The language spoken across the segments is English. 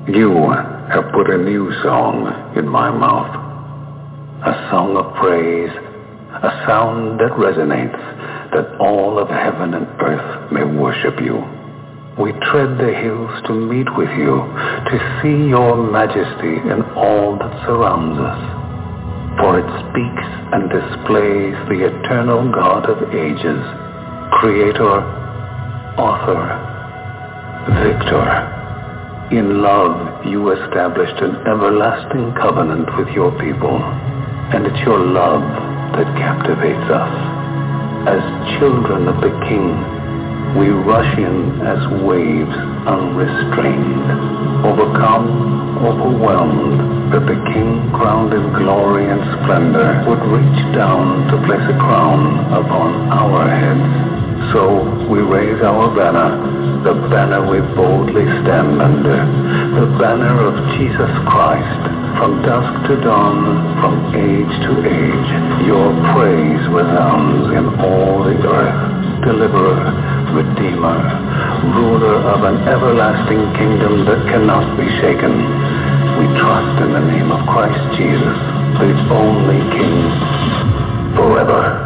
You have put a new song in my mouth, a song of praise, a sound that resonates, that all of heaven and earth may worship you. We tread the hills to meet with you, to see your majesty in all that surrounds us. For it speaks and displays the eternal God of ages, Creator, Author, Victor. In love, you established an everlasting covenant with your people, and it's your love that captivates us. As children of the King, we rush in as waves unrestrained, overcome, overwhelmed, that the King, crowned in glory and splendor, would reach down to place a crown upon our heads. So we raise our banner, the banner we boldly stand under, the banner of Jesus Christ. From dusk to dawn, from age to age, your praise resounds in all the earth. Deliverer, Redeemer, ruler of an everlasting kingdom that cannot be shaken. We trust in the name of Christ Jesus, the only King, forever.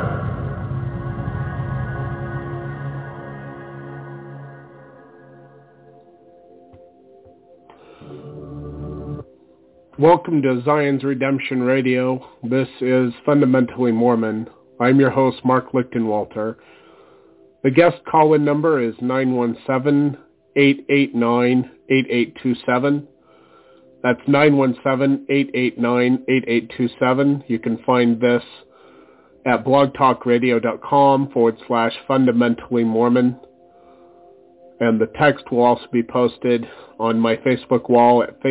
Welcome to Zion's Redemption Radio. This is Fundamentally Mormon. I'm your host, Mark Lichtenwalter. The guest call-in number is 917-889-8827. That's 917-889-8827. You can find this at blogtalkradio.com/fundamentallymormon. And the text will also be posted on my Facebook wall at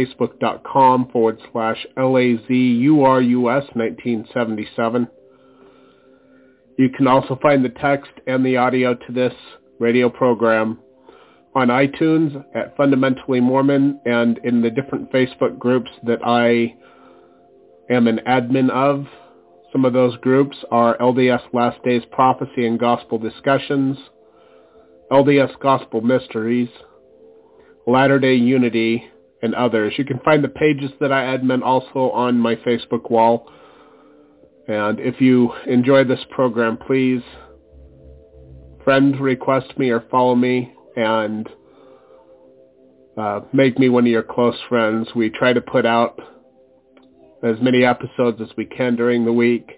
facebook.com/LAZURUS1977. You can also find the text and the audio to this radio program on iTunes at Fundamentally Mormon and in the different Facebook groups that I am an admin of. Some of those groups are LDS Last Days Prophecy and Gospel Discussions, LDS Gospel Mysteries, Latter-day Unity, and others. You can find the pages that I admin also on my Facebook wall. And if you enjoy this program, please friend request me or follow me and make me one of your close friends. We try to put out as many episodes as we can during the week.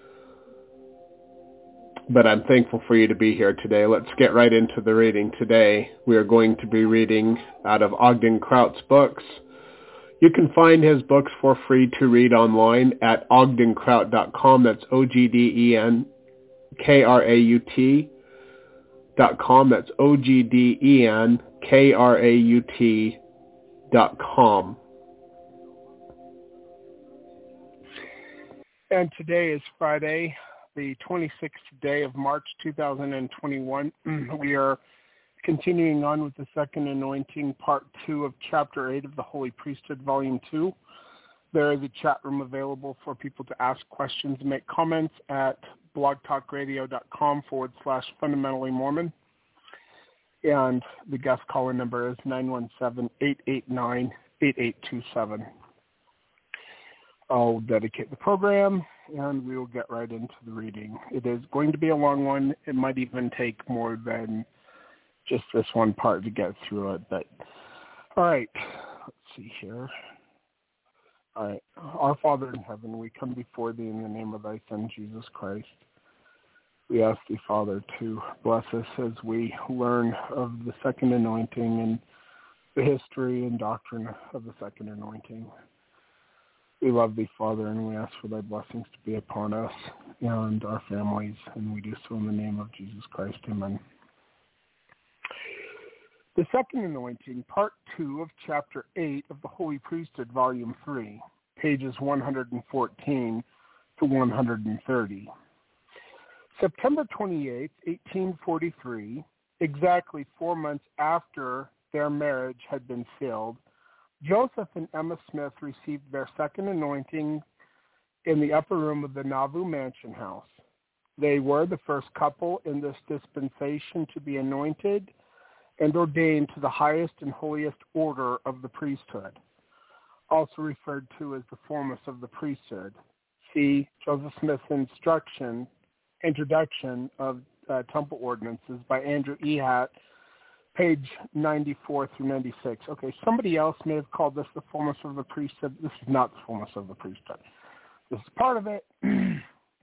But I'm thankful for you to be here today. Let's get right into the reading today. We are going to be reading out of Ogden Kraut's books. You can find his books for free to read online at ogdenkraut.com. That's OGDENKRAUT.com. That's OGDENKRAUT.com. And today is Friday, the 26th day of March 2021. We are continuing on with the Second Anointing, Part 2 of Chapter 8 of the Holy Priesthood, Volume 2. There is a chat room available for people to ask questions and make comments at blogtalkradio.com/fundamentallymormon. And the guest caller number is 917-889-8827. I'll dedicate the program, and we will get right into the reading. It is going to be a long one. It might even take more than just this one part to get through it. But all right, let's see here. All right. Our Father in heaven, we come before thee in the name of thy Son, Jesus Christ. We ask thee, Father, to bless us as we learn of the Second Anointing and the history and doctrine of the Second Anointing. We love thee, Father, and we ask for thy blessings to be upon us and our families, and we do so in the name of Jesus Christ. Amen. The Second Anointing, Part 2 of Chapter 8 of the Holy Priesthood, Volume 3, pages 114 to 130. September 28, 1843, exactly 4 months after their marriage had been sealed, Joseph and Emma Smith received their second anointing in the upper room of the Nauvoo Mansion House. They were the first couple in this dispensation to be anointed, and ordained to the highest and holiest order of the priesthood, also referred to as the fullness of the priesthood. See Joseph Smith's introduction of temple ordinances by Andrew Ehat, page 94 through 96. Okay, somebody else may have called this the fullness of the priesthood. This is not the fullness of the priesthood. This is part of it. In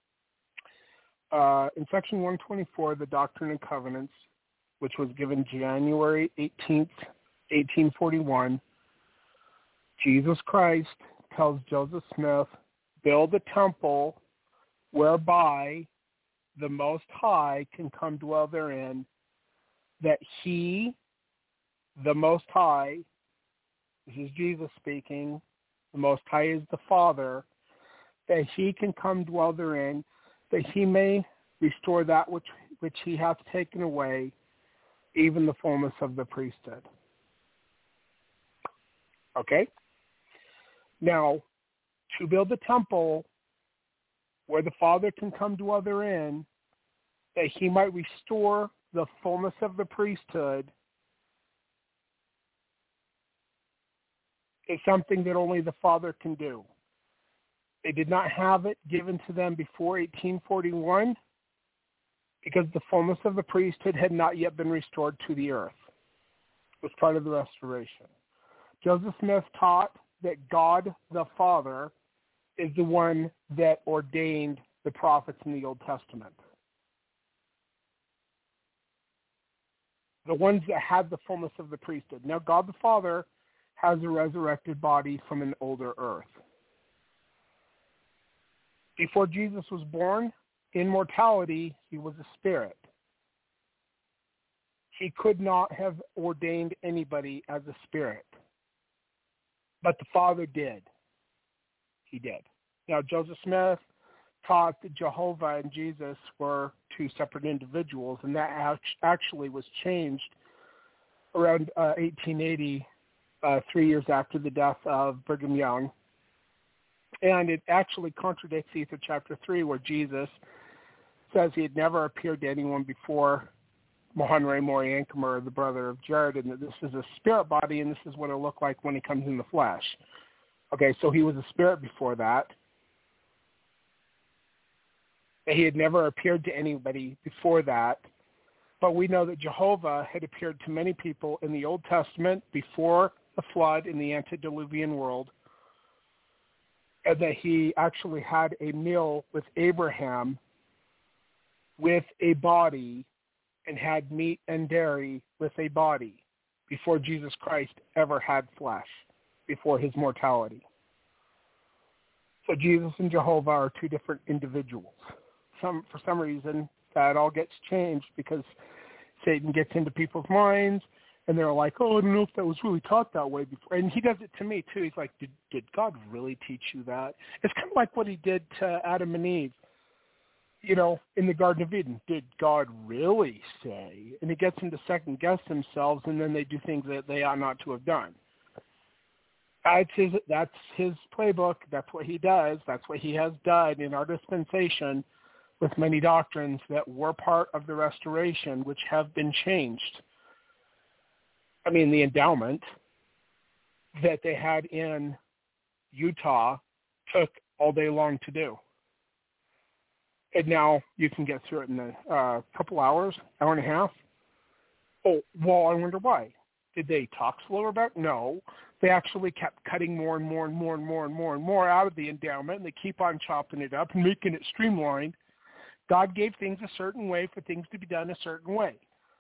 section 124, the Doctrine and Covenants, which was given January 18th, 1841, Jesus Christ tells Joseph Smith, build a temple whereby the Most High can come dwell therein, that he, the Most High, this is Jesus speaking, the Most High is the Father, that he can come dwell therein, that he may restore that which he hath taken away, even the fullness of the priesthood. Okay? Now, to build a temple where the Father can come dwell therein, that he might restore the fullness of the priesthood, is something that only the Father can do. They did not have it given to them before 1841 because the fullness of the priesthood had not yet been restored to the earth. It was part of the restoration. Joseph Smith taught that God the Father is the one that ordained the prophets in the Old Testament. The ones that had the fullness of the priesthood. Now, God the Father has a resurrected body from an older earth. Before Jesus was born, in mortality, he was a spirit. He could not have ordained anybody as a spirit. But the Father did. He did. Now, Joseph Smith taught that Jehovah and Jesus were two separate individuals, and that actually was changed around 1880, 3 years after the death of Brigham Young. And it actually contradicts Ether chapter 3, where Jesus says he had never appeared to anyone before Mahonri Mori Ankamer, the brother of Jared, and that this is a spirit body, and this is what it'll look like when he comes in the flesh. Okay, so he was a spirit before that. He had never appeared to anybody before that. But we know that Jehovah had appeared to many people in the Old Testament before the flood in the antediluvian world, and that he actually had a meal with Abraham with a body and had meat and dairy with a body before Jesus Christ ever had flesh, before his mortality. So Jesus and Jehovah are two different individuals. For some reason, that all gets changed because Satan gets into people's minds, and they're like, oh, I don't know if that was really taught that way before. And he does it to me, too. He's like, did God really teach you that? It's kind of like what he did to Adam and Eve, you know, in the Garden of Eden. Did God really say? And he gets them to second-guess themselves, and then they do things that they ought not to have done. That's his playbook. That's what he does. That's what he has done in our dispensation with many doctrines that were part of the restoration, which have been changed. I mean, the endowment that they had in Utah took all day long to do. And now you can get through it in a couple hours, hour and a half. Oh, well, I wonder why. Did they talk slower about it? No. They actually kept cutting more and more and more and more and more and more out of the endowment, and they keep on chopping it up and making it streamlined. God gave things a certain way for things to be done a certain way.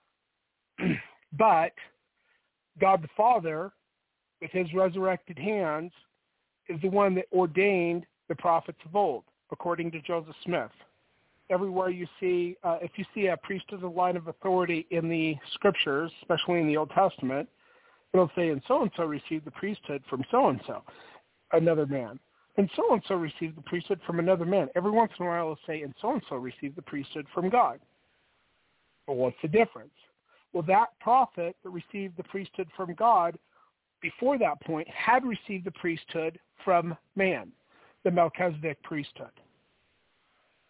But God the Father, with his resurrected hands, is the one that ordained the prophets of old, according to Joseph Smith. Everywhere you see, if you see a priest as a line of authority in the scriptures, especially in the Old Testament, it'll say, and so-and-so received the priesthood from so-and-so, another man. And so-and-so received the priesthood from another man. Every once in a while it'll say, and so-and-so received the priesthood from God. Well, what's the difference? Well, that prophet that received the priesthood from God before that point had received the priesthood from man, the Melchizedek priesthood.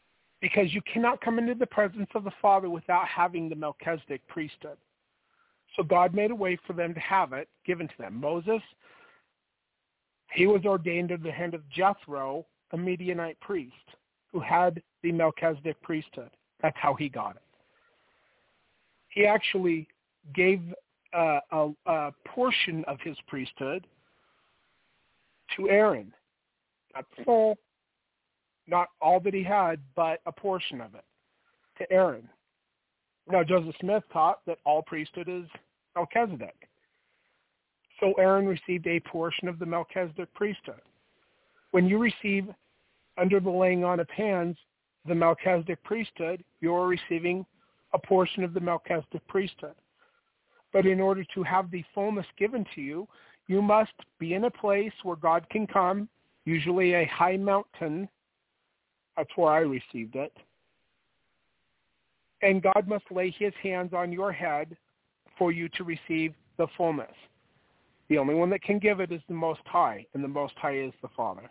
Because you cannot come into the presence of the Father without having the Melchizedek priesthood. So God made a way for them to have it given to them. Moses, he was ordained at the hand of Jethro, a Midianite priest, who had the Melchizedek priesthood. That's how he got it. He actually gave a portion of his priesthood to Aaron. Not full, not all that he had, but a portion of it to Aaron. Now, Joseph Smith taught that all priesthood is Melchizedek. So Aaron received a portion of the Melchizedek priesthood. When you receive, under the laying on of hands, the Melchizedek priesthood, you're receiving a portion of the Melchizedek priesthood. But in order to have the fullness given to you, you must be in a place where God can come, usually a high mountain. That's where I received it. And God must lay his hands on your head for you to receive the fullness. The only one that can give it is the Most High, and the Most High is the Father.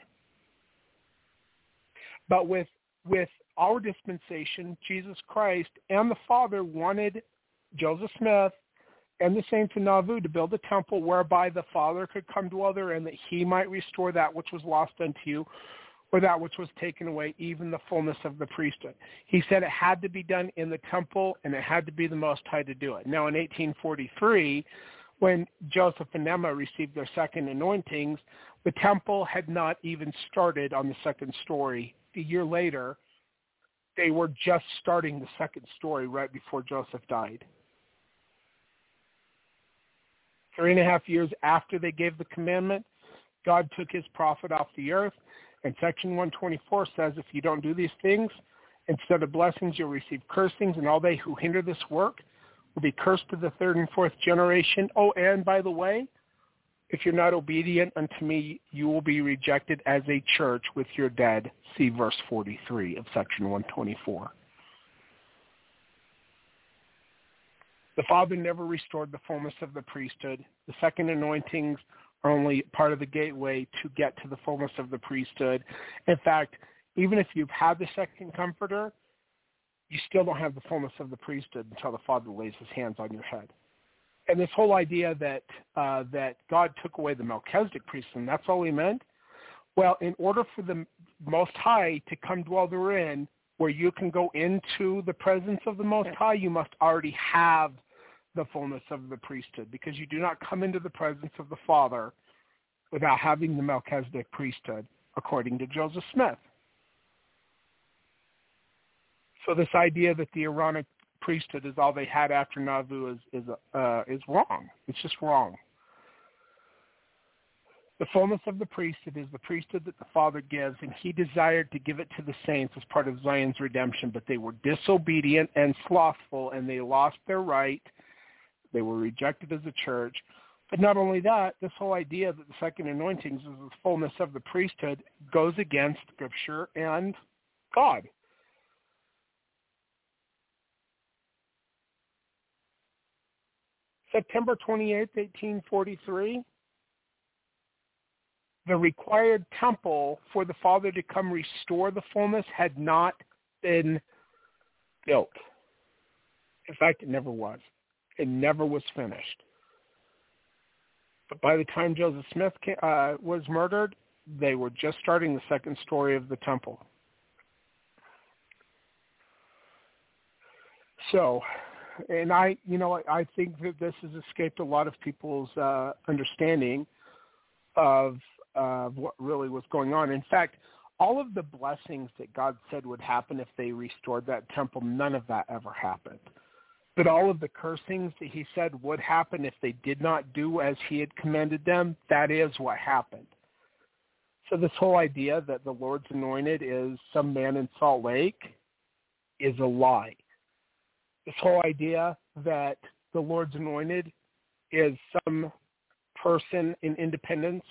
But with our dispensation, Jesus Christ and the Father wanted Joseph Smith and the saints in Nauvoo to build a temple whereby the Father could come dwell there and that he might restore that which was lost unto you, or that which was taken away, even the fullness of the priesthood. He said it had to be done in the temple, and it had to be the Most High to do it. Now, in 1843, when Joseph and Emma received their second anointings, the temple had not even started on the second story. A year later, they were just starting the second story right before Joseph died. 3.5 years after they gave the commandment, God took his prophet off the earth, and section 124 says if you don't do these things, instead of blessings, you'll receive cursings, and all they who hinder this work will be cursed to the third and fourth generation. Oh, and by the way, if you're not obedient unto me, you will be rejected as a church with your dead. See verse 43 of section 124. The Father never restored the fullness of the priesthood. The second anointings are only part of the gateway to get to the fullness of the priesthood. In fact, even if you've had the second comforter, you still don't have the fullness of the priesthood until the Father lays his hands on your head. And this whole idea that that God took away the Melchizedek priesthood, that's all he meant. Well, in order for the Most High to come dwell therein, where you can go into the presence of the Most High, you must already have the fullness of the priesthood, because you do not come into the presence of the Father without having the Melchizedek priesthood, according to Joseph Smith. So this idea that the Aaronic priesthood is all they had after Nauvoo is wrong. It's just wrong. The fullness of the priesthood is the priesthood that the Father gives, and he desired to give it to the saints as part of Zion's redemption, but they were disobedient and slothful, and they lost their right. They were rejected as a church. But not only that, this whole idea that the second anointings is the fullness of the priesthood goes against Scripture and God. September 28, 1843, the required temple for the Father to come restore the fullness had not been built. In fact, it never was. It never was finished. But by the time Joseph Smith was murdered, they were just starting the second story of the temple. So, and I think that this has escaped a lot of people's understanding of what really was going on. In fact, all of the blessings that God said would happen if they restored that temple, none of that ever happened. But all of the cursings that he said would happen if they did not do as he had commanded them, that is what happened. So this whole idea that the Lord's anointed is some man in Salt Lake is a lie. This whole idea that the Lord's anointed is some person in Independence,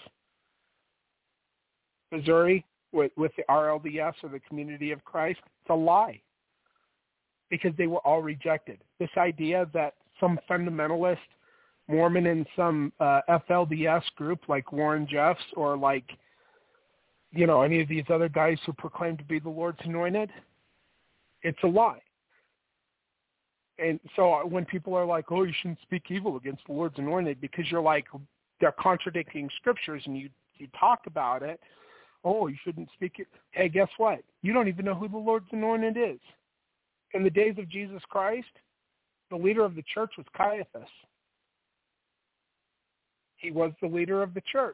Missouri, with the RLDS, or the Community of Christ, it's a lie, because they were all rejected. This idea that some fundamentalist Mormon in some FLDS group like Warren Jeffs, or like, any of these other guys who proclaim to be the Lord's anointed, it's a lie. And so when people are like, oh, you shouldn't speak evil against the Lord's anointed, because you're like, they're contradicting scriptures, and you talk about it, oh, you shouldn't speak it. Hey, guess what? You don't even know who the Lord's anointed is. In the days of Jesus Christ, the leader of the church was Caiaphas. He was the leader of the church.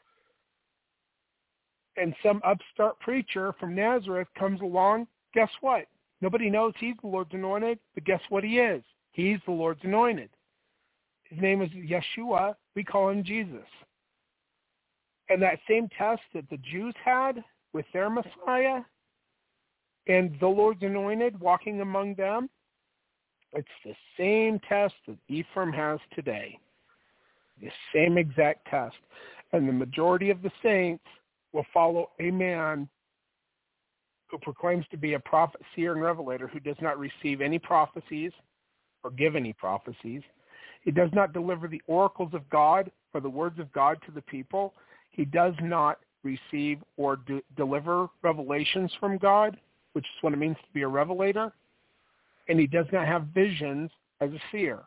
And some upstart preacher from Nazareth comes along, guess what? Nobody knows he's the Lord's anointed, but guess what he is? He's the Lord's anointed. His name is Yeshua. We call him Jesus. And that same test that the Jews had with their Messiah and the Lord's anointed walking among them, it's the same test that Ephraim has today. The same exact test. And the majority of the saints will follow a man who proclaims to be a prophet, seer, and revelator, who does not receive any prophecies or give any prophecies. He does not deliver the oracles of God or the words of God to the people. He does not receive or deliver revelations from God, which is what it means to be a revelator. And he does not have visions as a seer.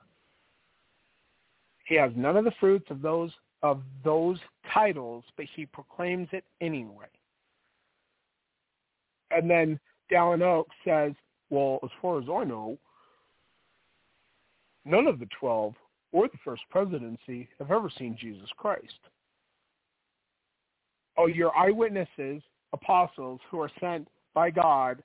He has none of the fruits of those titles, but he proclaims it anyway. And then Dallin Oaks says, well, as far as I know, none of the 12 or the first presidency have ever seen Jesus Christ. Oh, your eyewitnesses, apostles who are sent by God,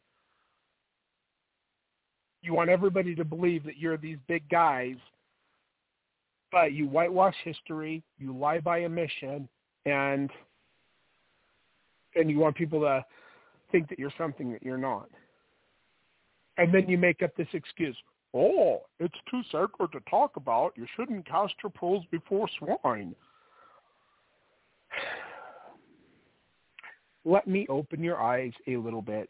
you want everybody to believe that you're these big guys, but you whitewash history, you lie by omission, and you want people to think that you're something that you're not. And then you make up this excuse. Oh, it's too sacred to talk about. You shouldn't cast your pearls before swine. Let me open your eyes a little bit.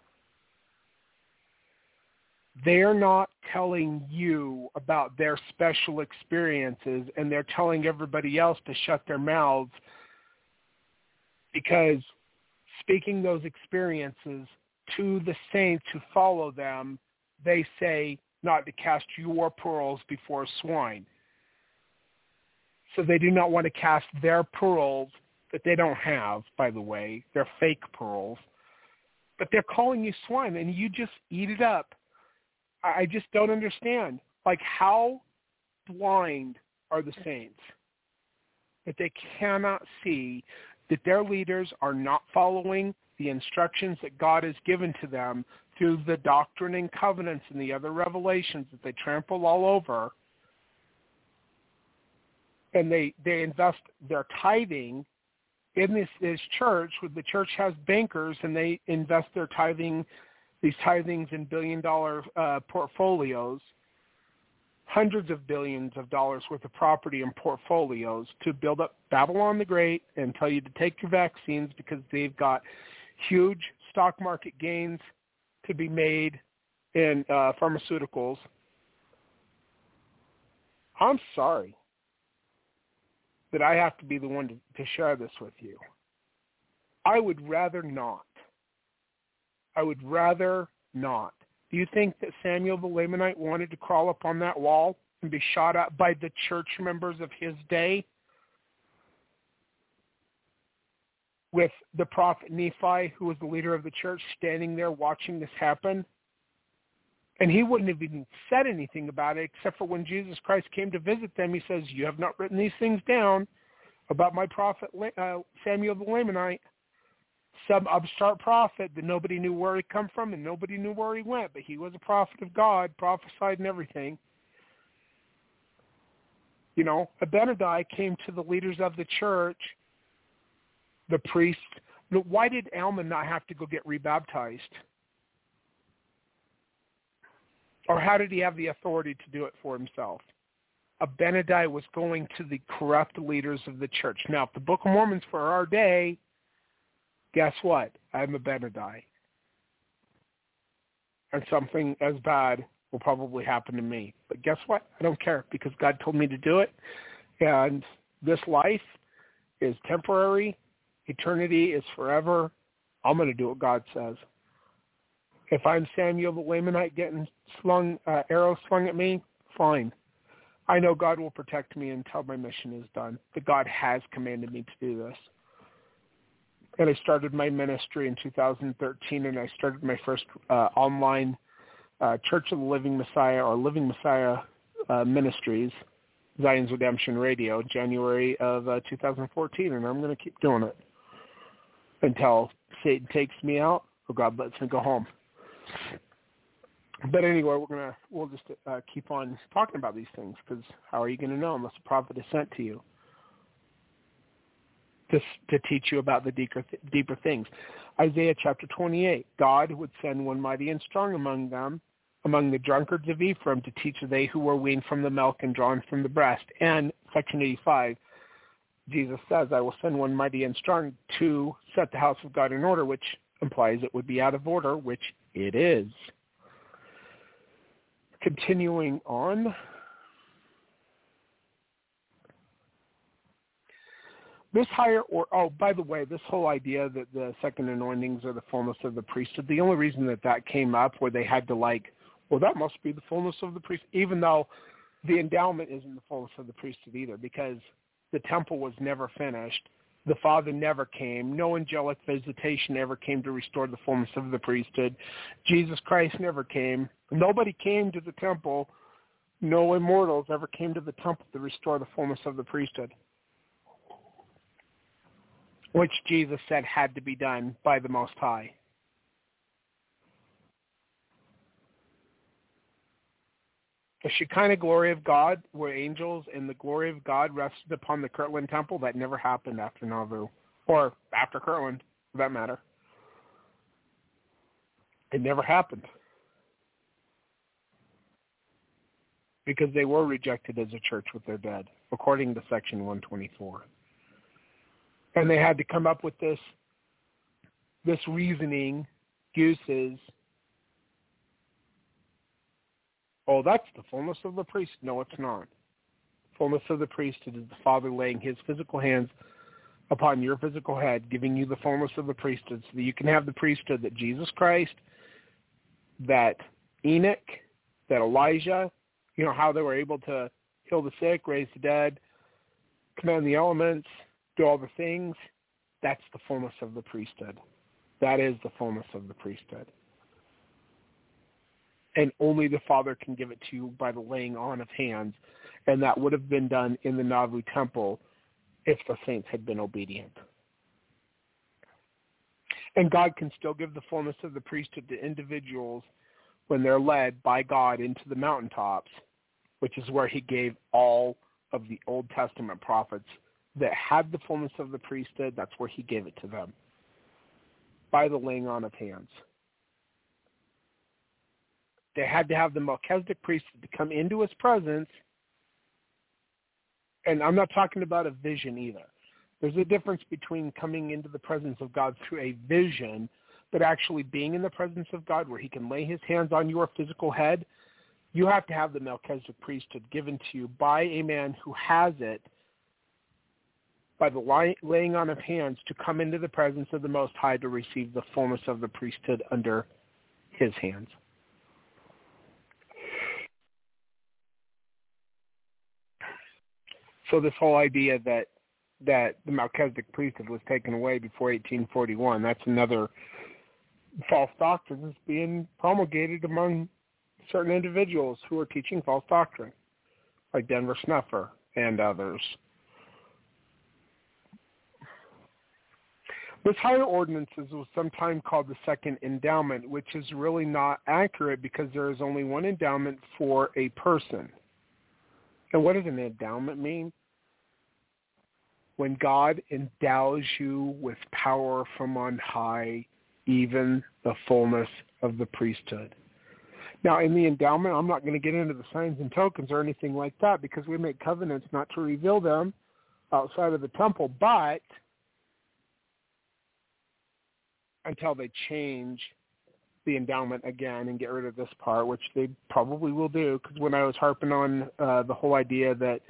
They're not telling you about their special experiences, and they're telling everybody else to shut their mouths, because speaking those experiences to the saints who follow them, they say not to cast your pearls before swine. So they do not want to cast their pearls that they don't have, by the way. They're fake pearls. But they're calling you swine, and you just eat it up. I just don't understand. Like, how blind are the saints that they cannot see that their leaders are not following the instructions that God has given to them through the doctrine and covenants and the other revelations that they trample all over, and they invest their tithing in this church, where the church has bankers, and they invest their these tithings in billion-dollar portfolios, hundreds of billions of dollars worth of property and portfolios to build up Babylon the Great and tell you to take your vaccines because they've got huge stock market gains to be made in pharmaceuticals. I'm sorry that I have to be the one to share this with you. I would rather not. I would rather not. Do you think that Samuel the Lamanite wanted to crawl up on that wall and be shot at by the church members of his day? With the prophet Nephi, who was the leader of the church, standing there watching this happen? And he wouldn't have even said anything about it, except for when Jesus Christ came to visit them, he says, you have not written these things down about my prophet Samuel the Lamanite. Some upstart prophet that nobody knew where he come from and nobody knew where he went, but he was a prophet of God, prophesied and everything. You know, Abinadi came to the leaders of the church, the priest. Why did Alma not have to go get rebaptized? Or how did he have the authority to do it for himself? Abinadi was going to the corrupt leaders of the church. Now, if the Book of Mormon's for our day, guess what? I'm Abinadi. And something as bad will probably happen to me. But guess what? I don't care, because God told me to do it. And this life is temporary. Eternity is forever. I'm going to do what God says. If I'm Samuel the Lamanite getting arrows slung at me, fine. I know God will protect me until my mission is done. But God has commanded me to do this. And I started my ministry in 2013, and I started my first online Church of the Living Messiah or Living Messiah Ministries, Zion's Redemption Radio, January of 2014, and I'm going to keep doing it until Satan takes me out or God lets me go home. But anyway, we'll just keep on talking about these things, because how are you going to know unless a prophet is sent to you to teach you about the deeper things? Isaiah chapter 28, God would send one mighty and strong among them, among the drunkards of Ephraim, to teach they who were weaned from the milk and drawn from the breast. And section 85, Jesus says, I will send one mighty and strong to set the house of God in order, which implies it would be out of order, which it is. Continuing on. This by the way, this whole idea that the second anointings are the fullness of the priesthood, the only reason that came up where they had to that must be the fullness of the priesthood, even though the endowment isn't the fullness of the priesthood either, because the temple was never finished. The Father never came. No angelic visitation ever came to restore the fullness of the priesthood. Jesus Christ never came. Nobody came to the temple. No immortals ever came to the temple to restore the fullness of the priesthood, which Jesus said had to be done by the Most High. The Shekinah glory of God, where angels and the glory of God rested upon the Kirtland Temple, that never happened after Nauvoo, or after Kirtland, for that matter. It never happened, because they were rejected as a church with their dead, according to Section 124. And they had to come up with this reasoning, excuses. Oh, that's the fullness of the priest. No, it's not. Fullness of the priesthood is the Father laying his physical hands upon your physical head, giving you the fullness of the priesthood so that you can have the priesthood that Jesus Christ, that Enoch, that Elijah, how they were able to heal the sick, raise the dead, command the elements, do all the things. That's the fullness of the priesthood. That is the fullness of the priesthood. And only the Father can give it to you by the laying on of hands. And that would have been done in the Nauvoo temple if the saints had been obedient. And God can still give the fullness of the priesthood to individuals when they're led by God into the mountaintops, which is where he gave all of the Old Testament prophets that had the fullness of the priesthood. That's where he gave it to them, by the laying on of hands. They had to have the Melchizedek priesthood to come into his presence. And I'm not talking about a vision either. There's a difference between coming into the presence of God through a vision, but actually being in the presence of God where he can lay his hands on your physical head. You have to have the Melchizedek priesthood given to you by a man who has it, by the laying on of hands, to come into the presence of the Most High to receive the fullness of the priesthood under his hands. So this whole idea that the Melchizedek priesthood was taken away before 1841, that's another false doctrine that's being promulgated among certain individuals who are teaching false doctrine, like Denver Snuffer and others. This higher ordinances was sometimes called the second endowment, which is really not accurate because there is only one endowment for a person. And what does an endowment mean? When God endows you with power from on high, even the fullness of the priesthood. Now, in the endowment, I'm not going to get into the signs and tokens or anything like that because we make covenants not to reveal them outside of the temple, but until they change the endowment again and get rid of this part, which they probably will do, because when I was harping on the whole idea that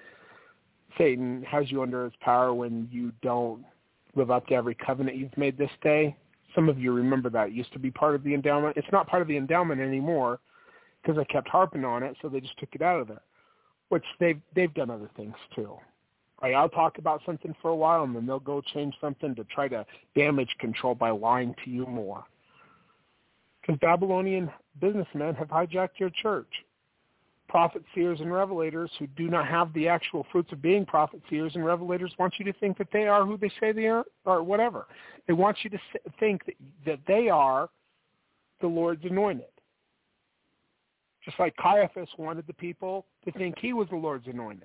Satan has you under his power when you don't live up to every covenant you've made this day, Some of you remember that. It used to be part of the endowment. It's not part of the endowment anymore because I kept harping on it, so they just took it out of there, which they've done other things too. Right? I'll talk about something for a while, and then they'll go change something to try to damage control by lying to you more. Because Babylonian businessmen have hijacked your church. Prophets, seers, and revelators who do not have the actual fruits of being prophets, seers, and revelators want you to think that they are who they say they are, or whatever. They want you to think that they are the Lord's anointed. Just like Caiaphas wanted the people to think he was the Lord's anointed.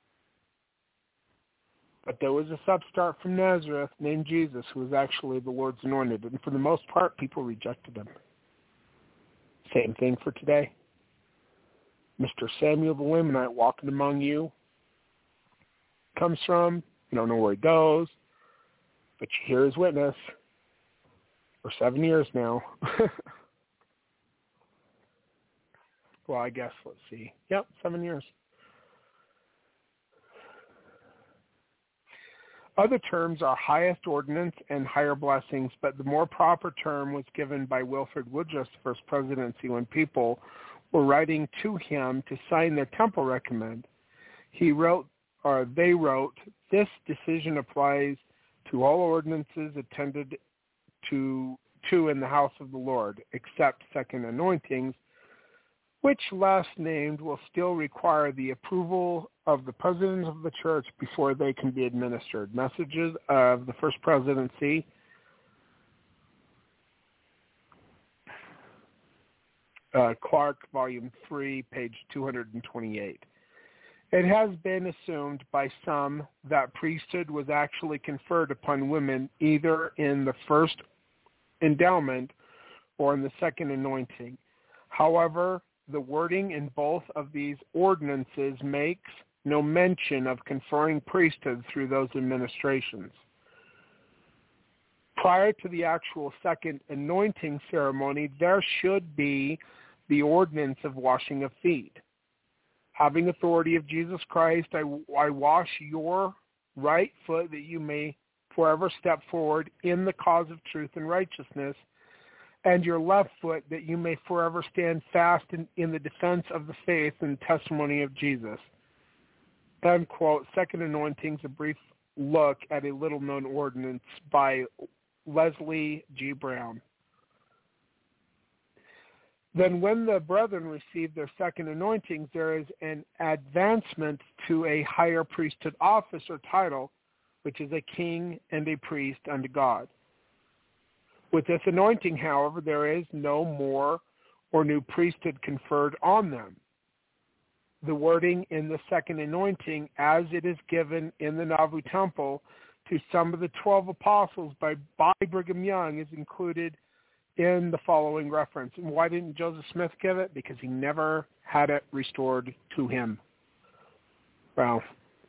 But there was a upstart from Nazareth named Jesus who was actually the Lord's anointed. And for the most part, people rejected him. Same thing for today. Mr. Samuel the Lamanite walking among you comes from, you don't know where he goes, but you hear his witness for 7 years now. Well, I guess, let's see. Yep, 7 years. Other terms are highest ordinance and higher blessings, but the more proper term was given by Wilford Woodruff's first presidency when people were writing to him to sign their temple recommend. They wrote, this decision applies to all ordinances attended to in the house of the Lord, except second anointings, which last named will still require the approval of the president of the church before they can be administered. Messages of the First Presidency, Clark, Volume 3, page 228. It has been assumed by some that priesthood was actually conferred upon women either in the first endowment or in the second anointing. However, the wording in both of these ordinances makes no mention of conferring priesthood through those administrations. Prior to the actual second anointing ceremony, there should be the ordinance of washing of feet. Having authority of Jesus Christ, I wash your right foot that you may forever step forward in the cause of truth and righteousness, and your left foot that you may forever stand fast in the defense of the faith and testimony of Jesus. End quote. Second Anointings, a brief look at a little-known ordinance by Leslie G. Brown. Then when the brethren receive their second anointings, there is an advancement to a higher priesthood office or title, which is a king and a priest unto God. With this anointing, however, there is no more or new priesthood conferred on them. The wording in the second anointing, as it is given in the Nauvoo Temple to some of the 12 apostles by Brigham Young, is included in the following reference. And why didn't Joseph Smith give it? Because he never had it restored to him. Well,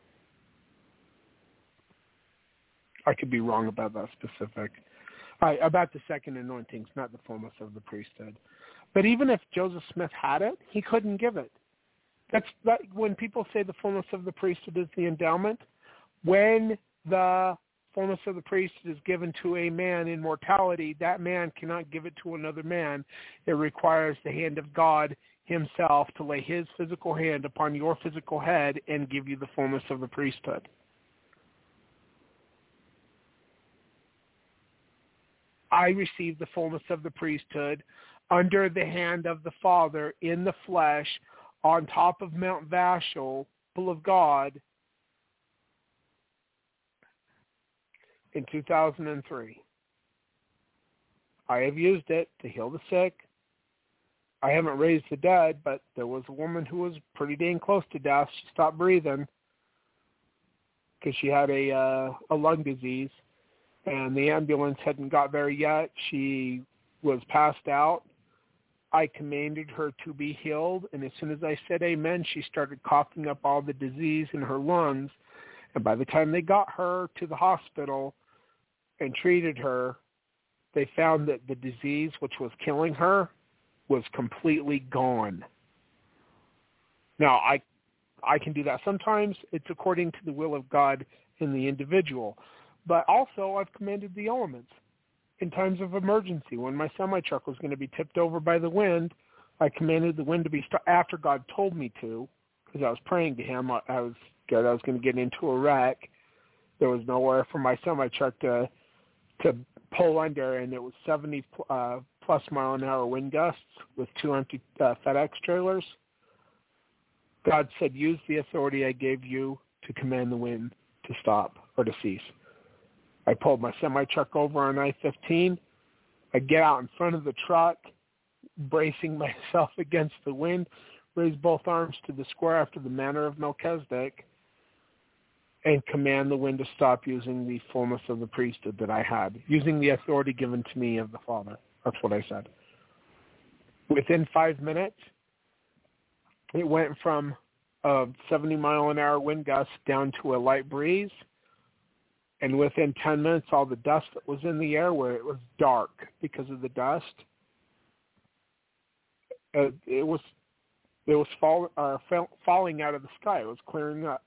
I could be wrong about that specific. About the second anointings, not the fullness of the priesthood. But even if Joseph Smith had it, he couldn't give it. That's when people say the fullness of the priesthood is the endowment. When the fullness of the priesthood is given to a man in mortality, that man cannot give it to another man. It requires the hand of God himself to lay his physical hand upon your physical head and give you the fullness of the priesthood. I received the fullness of the priesthood under the hand of the Father in the flesh on top of Mount Vashel, full of God, in 2003. I have used it to heal the sick. I haven't raised the dead, but there was a woman who was pretty dang close to death. She stopped breathing because she had a lung disease, and the ambulance hadn't got there yet. She was passed out. I commanded her to be healed, and as soon as I said amen, she started coughing up all the disease in her lungs. And by the time they got her to the hospital and treated her, they found that the disease, which was killing her, was completely gone. Now, I can do that. Sometimes it's according to the will of God in the individual. But also, I've commanded the elements. in times of emergency. When my semi-truck was going to be tipped over by the wind, I commanded the wind to be after God told me to, because I was praying to him. I was scared I was going to get into a wreck. There was nowhere for my semi-truck to pull under, and it was 70 plus mile an hour wind gusts with 2 empty FedEx trailers. God said, use the authority I gave you to command the wind to stop or to cease. I pulled my semi-truck over on I-15. I get out in front of the truck, bracing myself against the wind, raise both arms to the square after the manner of Melchizedek, and command the wind to stop using the fullness of the priesthood that I had, using the authority given to me of the Father. That's what I said. Within 5 minutes, it went from a 70-mile-an-hour wind gust down to a light breeze. And within 10 minutes, all the dust that was in the air, where it was dark because of the dust, it was falling out of the sky. It was clearing up.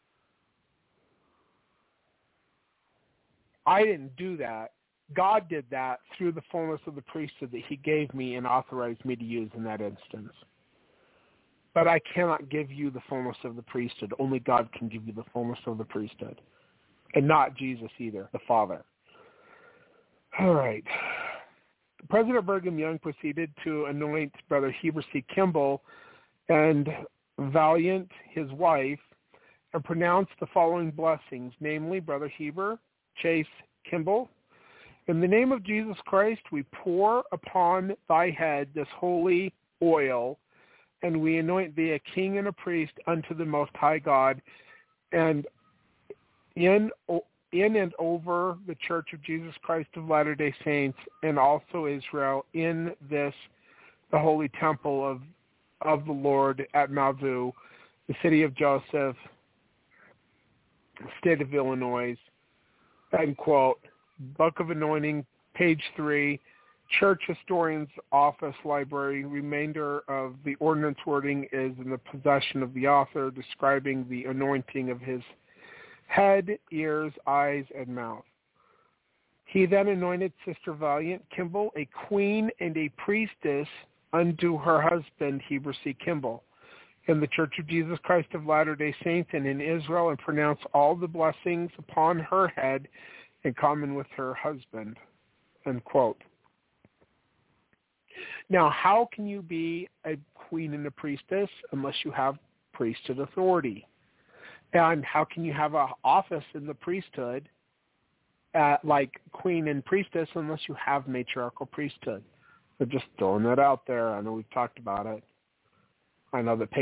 I didn't do that. God did that through the fullness of the priesthood that he gave me and authorized me to use in that instance. But I cannot give you the fullness of the priesthood. Only God can give you the fullness of the priesthood. And not Jesus either, the Father. All right. President Brigham Young proceeded to anoint Brother Heber C. Kimball and Valiant, his wife, and pronounced the following blessings, namely, Brother Heber, Chase Kimball, in the name of Jesus Christ, we pour upon thy head this holy oil, and we anoint thee a king and a priest unto the Most High God, and in and over the Church of Jesus Christ of Latter-day Saints, and also Israel, in this, the holy temple of the Lord at Nauvoo, the city of Joseph, state of Illinois, end quote. Book of Anointing, page 3, Church Historian's Office Library. Remainder of the ordinance wording is in the possession of the author, describing the anointing of his head, ears, eyes, and mouth. He then anointed Sister Valiant Kimball a queen and a priestess unto her husband, Heber C. Kimball, in the Church of Jesus Christ of Latter-day Saints and in Israel, and pronounced all the blessings upon her head in common with her husband, end quote. Now, how can you be a queen and a priestess unless you have priesthood authority? And how can you have an office in the priesthood like queen and priestess unless you have matriarchal priesthood? So just throwing that out there. I know we've talked about it. I know that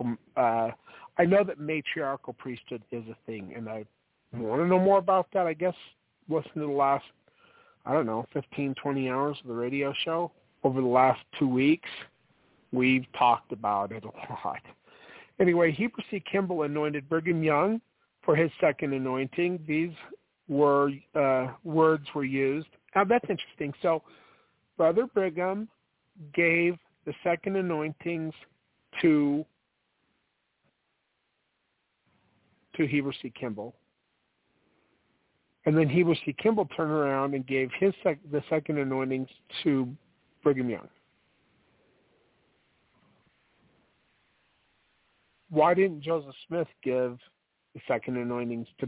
matriarchal priesthood is a thing, and I want to know more about that. I guess listen to the last, 15, 20 hours of the radio show. Over the last 2 weeks, we've talked about it a lot. Anyway, Heber C. Kimball anointed Brigham Young for his second anointing. These words were used. Now, that's interesting. So, Brother Brigham gave the second anointings to Heber C. Kimball. And then Heber C. Kimball turned around and gave the second anointings to Brigham Young. Why didn't Joseph Smith give the second anointings to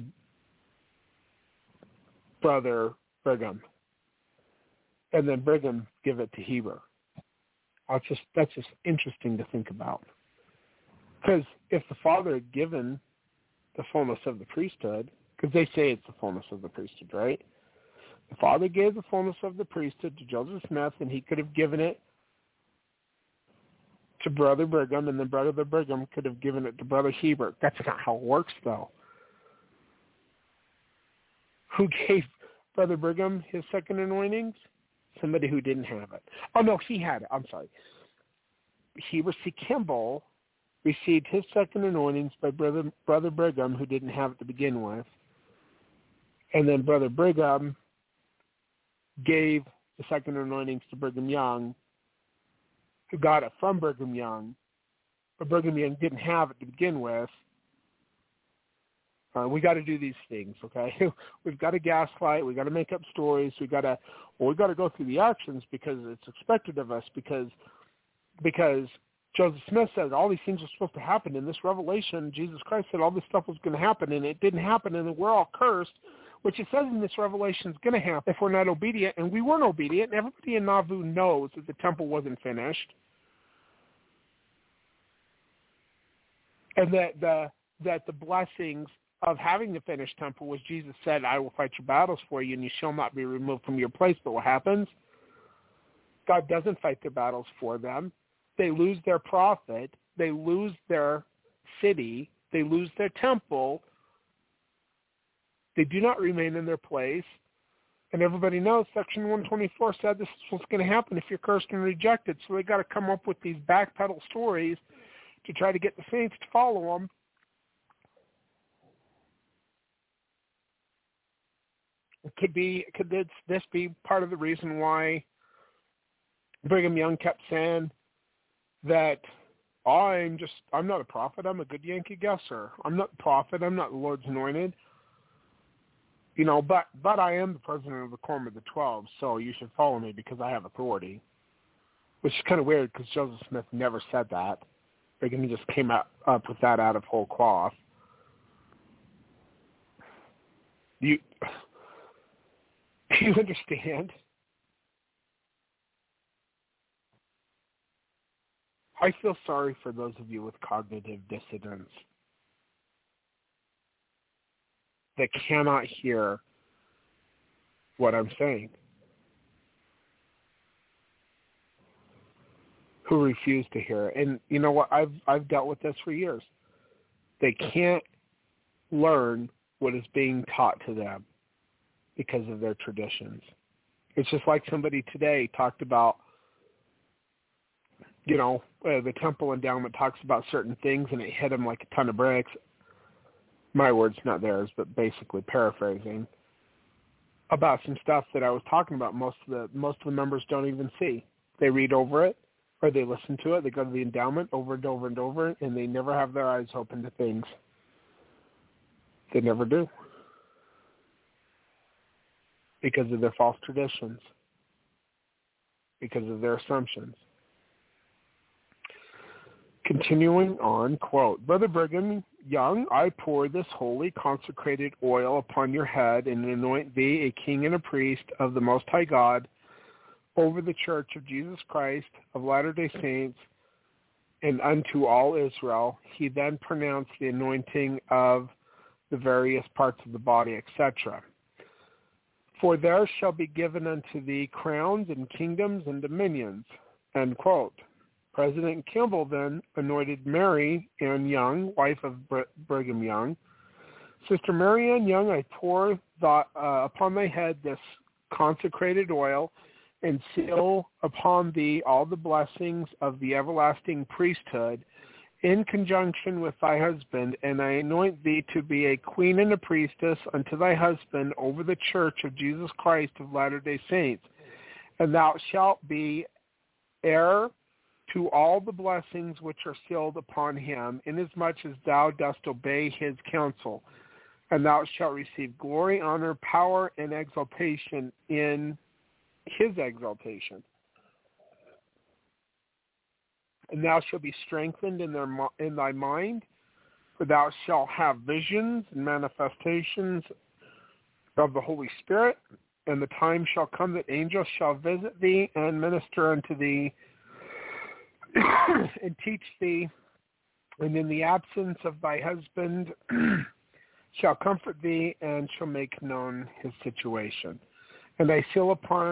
Brother Brigham, and then Brigham give it to Heber? That's just interesting to think about. Because if the Father had given the fullness of the priesthood, because they say it's the fullness of the priesthood, right? The Father gave the fullness of the priesthood to Joseph Smith, and he could have given it to Brother Brigham, and then Brother Brigham could have given it to Brother Heber. That's not how it works, though. Who gave Brother Brigham his second anointings? Somebody who didn't have it. Oh, no, he had it. I'm sorry. Heber C. Kimball received his second anointings by Brother Brigham, who didn't have it to begin with. And then Brother Brigham gave the second anointings to Brigham Young, who got it from Brigham Young, but Brigham Young didn't have it to begin with. We got to do these things, okay? We've got to gaslight. We've got to make up stories. We've got to go through the actions because it's expected of us because Joseph Smith said all these things are supposed to happen. In this revelation, Jesus Christ said all this stuff was going to happen, and it didn't happen, and we're all cursed, which it says in this revelation is going to happen if we're not obedient, and we weren't obedient, and everybody in Nauvoo knows that the temple wasn't finished, and that the blessings of having the finished temple was Jesus said, I will fight your battles for you, and you shall not be removed from your place. But what happens? God doesn't fight their battles for them. They lose their prophet. They lose their city. They lose their temple. They do not remain in their place. And everybody knows Section 124 said this is what's going to happen if you're cursed and rejected. So they got to come up with these backpedal stories to try to get the saints to follow them. Could this be part of the reason why Brigham Young kept saying that I'm not a prophet, I'm a good Yankee guesser. I'm not the prophet, I'm not the Lord's anointed. But I am the president of the Quorum of the 12, so you should follow me because I have authority. Which is kind of weird because Joseph Smith never said that. Brigham just came up with that out of whole cloth. Do you understand? I feel sorry for those of you with cognitive dissonance that cannot hear what I'm saying, who refuse to hear it. And you know what? I've dealt with this for years. They can't learn what is being taught to them because of their traditions. It's just like somebody today talked about, the temple endowment talks about certain things and it hit them like a ton of bricks. My words, not theirs, but basically paraphrasing about some stuff that I was talking about. Most of the members don't even see. They read over it or they listen to it. They go to the endowment over and over and over, and they never have their eyes open to things. They never do. Because of their false traditions, because of their assumptions. Continuing on, quote, Brother Brigham Young, I pour this holy consecrated oil upon your head and anoint thee a king and a priest of the Most High God over the Church of Jesus Christ of Latter-day Saints and unto all Israel. He then pronounced the anointing of the various parts of the body, etc. For there shall be given unto thee crowns and kingdoms and dominions, end quote. President Kimball then anointed Mary Ann Young, wife of Brigham Young. Sister Mary Ann Young, I pour upon thy head this consecrated oil and seal upon thee all the blessings of the everlasting priesthood in conjunction with thy husband, and I anoint thee to be a queen and a priestess unto thy husband over the Church of Jesus Christ of Latter-day Saints. And thou shalt be heir to all the blessings which are sealed upon him, inasmuch as thou dost obey his counsel. And thou shalt receive glory, honor, power, and exaltation in his exaltation. And thou shalt be strengthened in thy mind, for thou shalt have visions and manifestations of the Holy Spirit, and the time shall come that angels shall visit thee and minister unto thee and teach thee, and in the absence of thy husband shall comfort thee and shall make known his situation. And I seal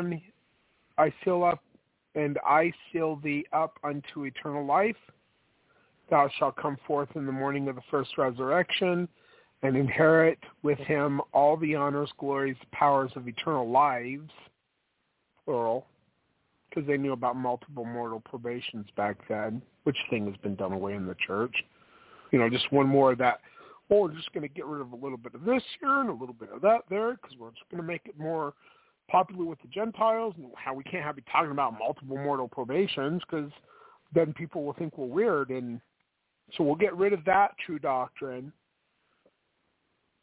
thee up unto eternal life. Thou shalt come forth in the morning of the first resurrection and inherit with him all the honors, glories, powers of eternal lives, plural, because they knew about multiple mortal probations back then, which thing has been done away in the church. Just one more of that, we're just going to get rid of a little bit of this here and a little bit of that there because we're just going to make it more popular with the Gentiles, and how we can't have you talking about multiple mortal probations because then people will think we're weird. And so we'll get rid of that true doctrine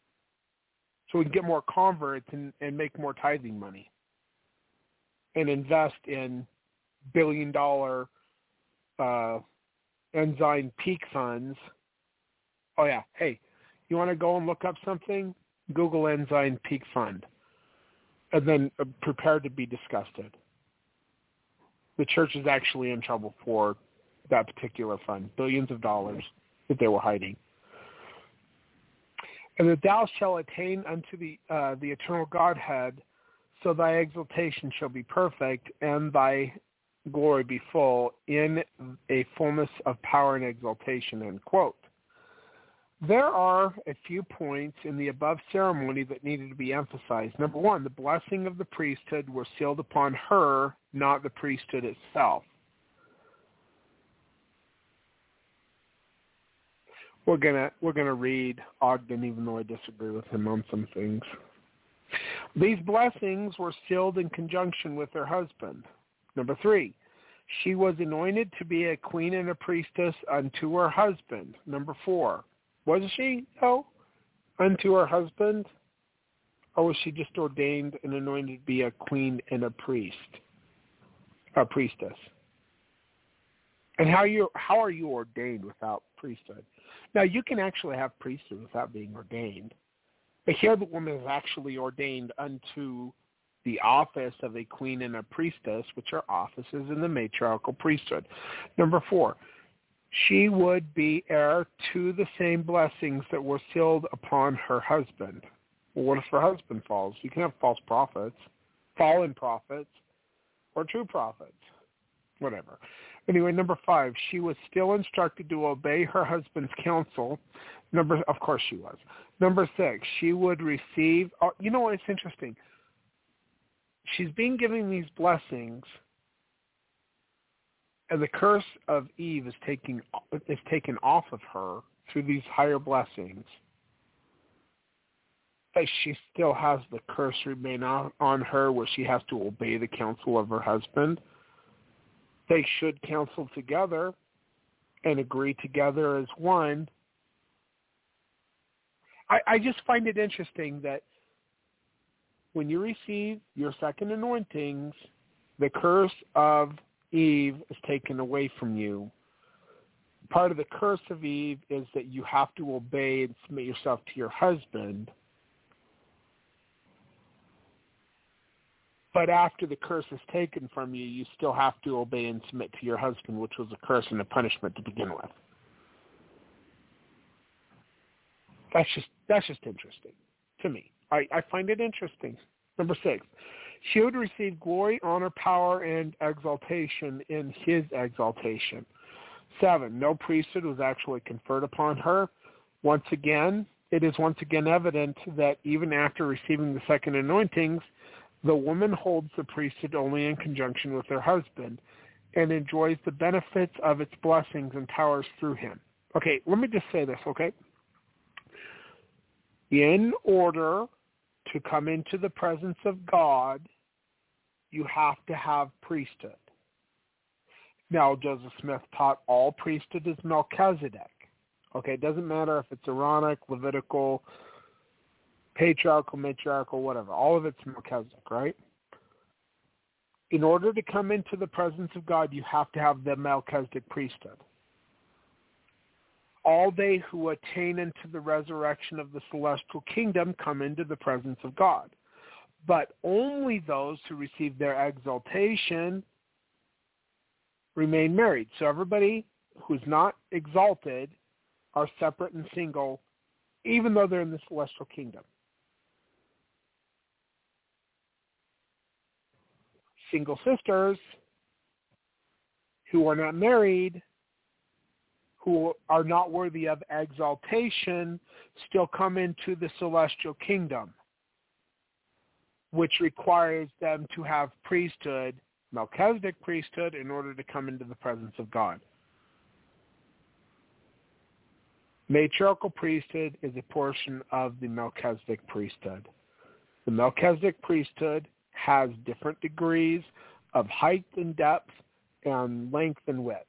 so we can get more converts and make more tithing money and invest in billion-dollar Ensign Peak funds. Oh, yeah. Hey, you want to go and look up something? Google Ensign Peak Fund. And then prepare to be disgusted. The church is actually in trouble for that particular fund. Billions of dollars that they were hiding. And that thou shalt attain unto the eternal Godhead, so thy exaltation shall be perfect, and thy glory be full, in a fullness of power and exaltation, end quote. There are a few points in the above ceremony that needed to be emphasized. Number one, the blessing of the priesthood were sealed upon her, not the priesthood itself. We're gonna read Ogden, even though I disagree with him on some things. These blessings were sealed in conjunction with her husband. Number three, she was anointed to be a queen and a priestess unto her husband. Number four, was she, though, unto her husband? Or was she just ordained and anointed to be a queen and a priestess? And how are you ordained without priesthood? Now, you can actually have priesthood without being ordained. But here the woman is actually ordained unto the office of a queen and a priestess, which are offices in the matriarchal priesthood. Number four, she would be heir to the same blessings that were sealed upon her husband. Well, what if her husband falls? You can have false prophets, fallen prophets, or true prophets. Whatever. Anyway, number five, she was still instructed to obey her husband's counsel. Of course she was. Number six, she would receive, you know what, it's interesting. She's being given these blessings, and the curse of Eve is taken off of her through these higher blessings. But she still has the curse remain on her, where she has to obey the counsel of her husband. They should counsel together and agree together as one. I just find it interesting that when you receive your second anointings, the curse of Eve is taken away from you. Part of the curse of Eve is that you have to obey and submit yourself to your husband. But after the curse is taken from you, you still have to obey and submit to your husband, which was a curse and a punishment to begin with. That's just interesting to me. I find it interesting. Number six, she would receive glory, honor, power, and exaltation in his exaltation. 7, no priesthood was actually conferred upon her. It is once again evident that even after receiving the second anointings, the woman holds the priesthood only in conjunction with her husband and enjoys the benefits of its blessings and powers through him. Okay, let me just say this, okay? In order to come into the presence of God, you have to have priesthood. Now, Joseph Smith taught all priesthood is Melchizedek. Okay, it doesn't matter if it's Aaronic, Levitical, patriarchal, matriarchal, whatever. All of it's Melchizedek, right? In order to come into the presence of God, you have to have the Melchizedek priesthood. All they who attain into the resurrection of the celestial kingdom come into the presence of God. But only those who receive their exaltation remain married. So everybody who's not exalted are separate and single, even though they're in the celestial kingdom. Single sisters who are not married, who are not worthy of exaltation, still come into the celestial kingdom, which requires them to have priesthood, Melchizedek priesthood, in order to come into the presence of God. Matriarchal priesthood is a portion of the Melchizedek priesthood. The Melchizedek priesthood has different degrees of height and depth and length and width.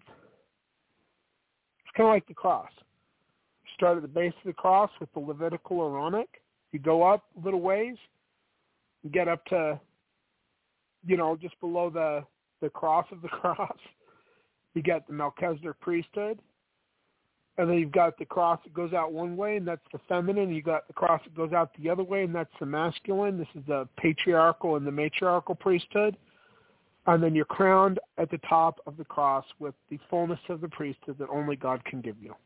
It's kind of like the cross. Start at the base of the cross with the Levitical Aaronic, You go up a little ways, you get up to, just below the cross of the cross. You got the Melchizedek priesthood. And then you've got the cross that goes out one way, and that's the feminine. You got the cross that goes out the other way, and that's the masculine. This is the patriarchal and the matriarchal priesthood. And then you're crowned at the top of the cross with the fullness of the priesthood that only God can give you.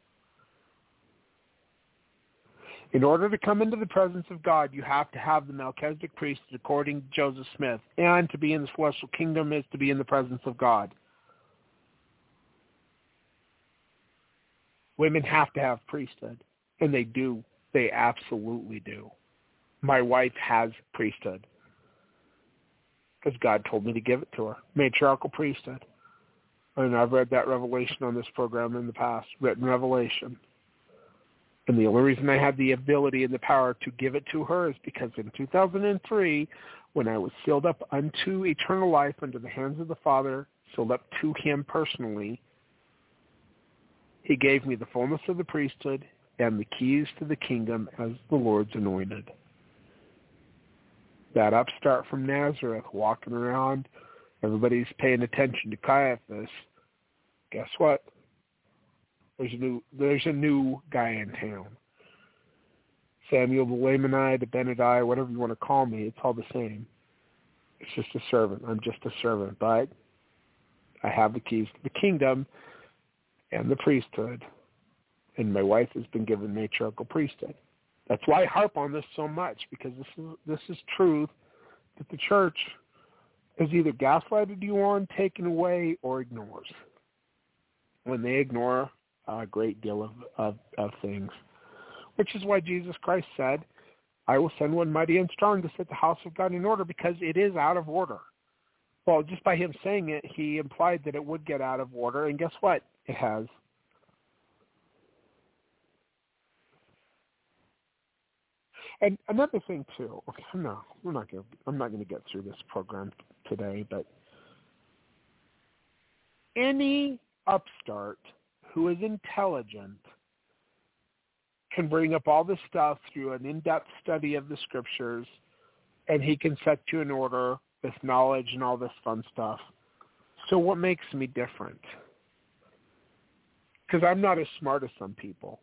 In order to come into the presence of God, you have to have the Melchizedek priesthood, according to Joseph Smith. And to be in the celestial kingdom is to be in the presence of God. Women have to have priesthood, and they do. They absolutely do. My wife has priesthood because God told me to give it to her, matriarchal priesthood. And I've read that revelation on this program in the past, written revelation. And the only reason I had the ability and the power to give it to her is because in 2003, when I was sealed up unto eternal life under the hands of the Father, sealed up to him personally, he gave me the fullness of the priesthood and the keys to the kingdom as the Lord's anointed. That upstart from Nazareth walking around, everybody's paying attention to Caiaphas. Guess what? There's a new guy in town. Samuel the Lamanite, the Benadiah, whatever you want to call me, it's all the same. It's just a servant. I'm just a servant, but I have the keys to the kingdom and the priesthood, and my wife has been given matriarchal priesthood. That's why I harp on this so much, because this is truth that the church has either gaslighted you on, taken away, or ignores. When they ignore a great deal of things, which is why Jesus Christ said, I will send one mighty and strong to set the house of God in order, because it is out of order. Well, just by him saying it, he implied that it would get out of order, and guess what? It has. And another thing too. Okay, I'm not going to get through this program today, but any upstart who is intelligent can bring up all this stuff through an in-depth study of the scriptures, and he can set you in order with knowledge and all this fun stuff. So what makes me different? Because I'm not as smart as some people.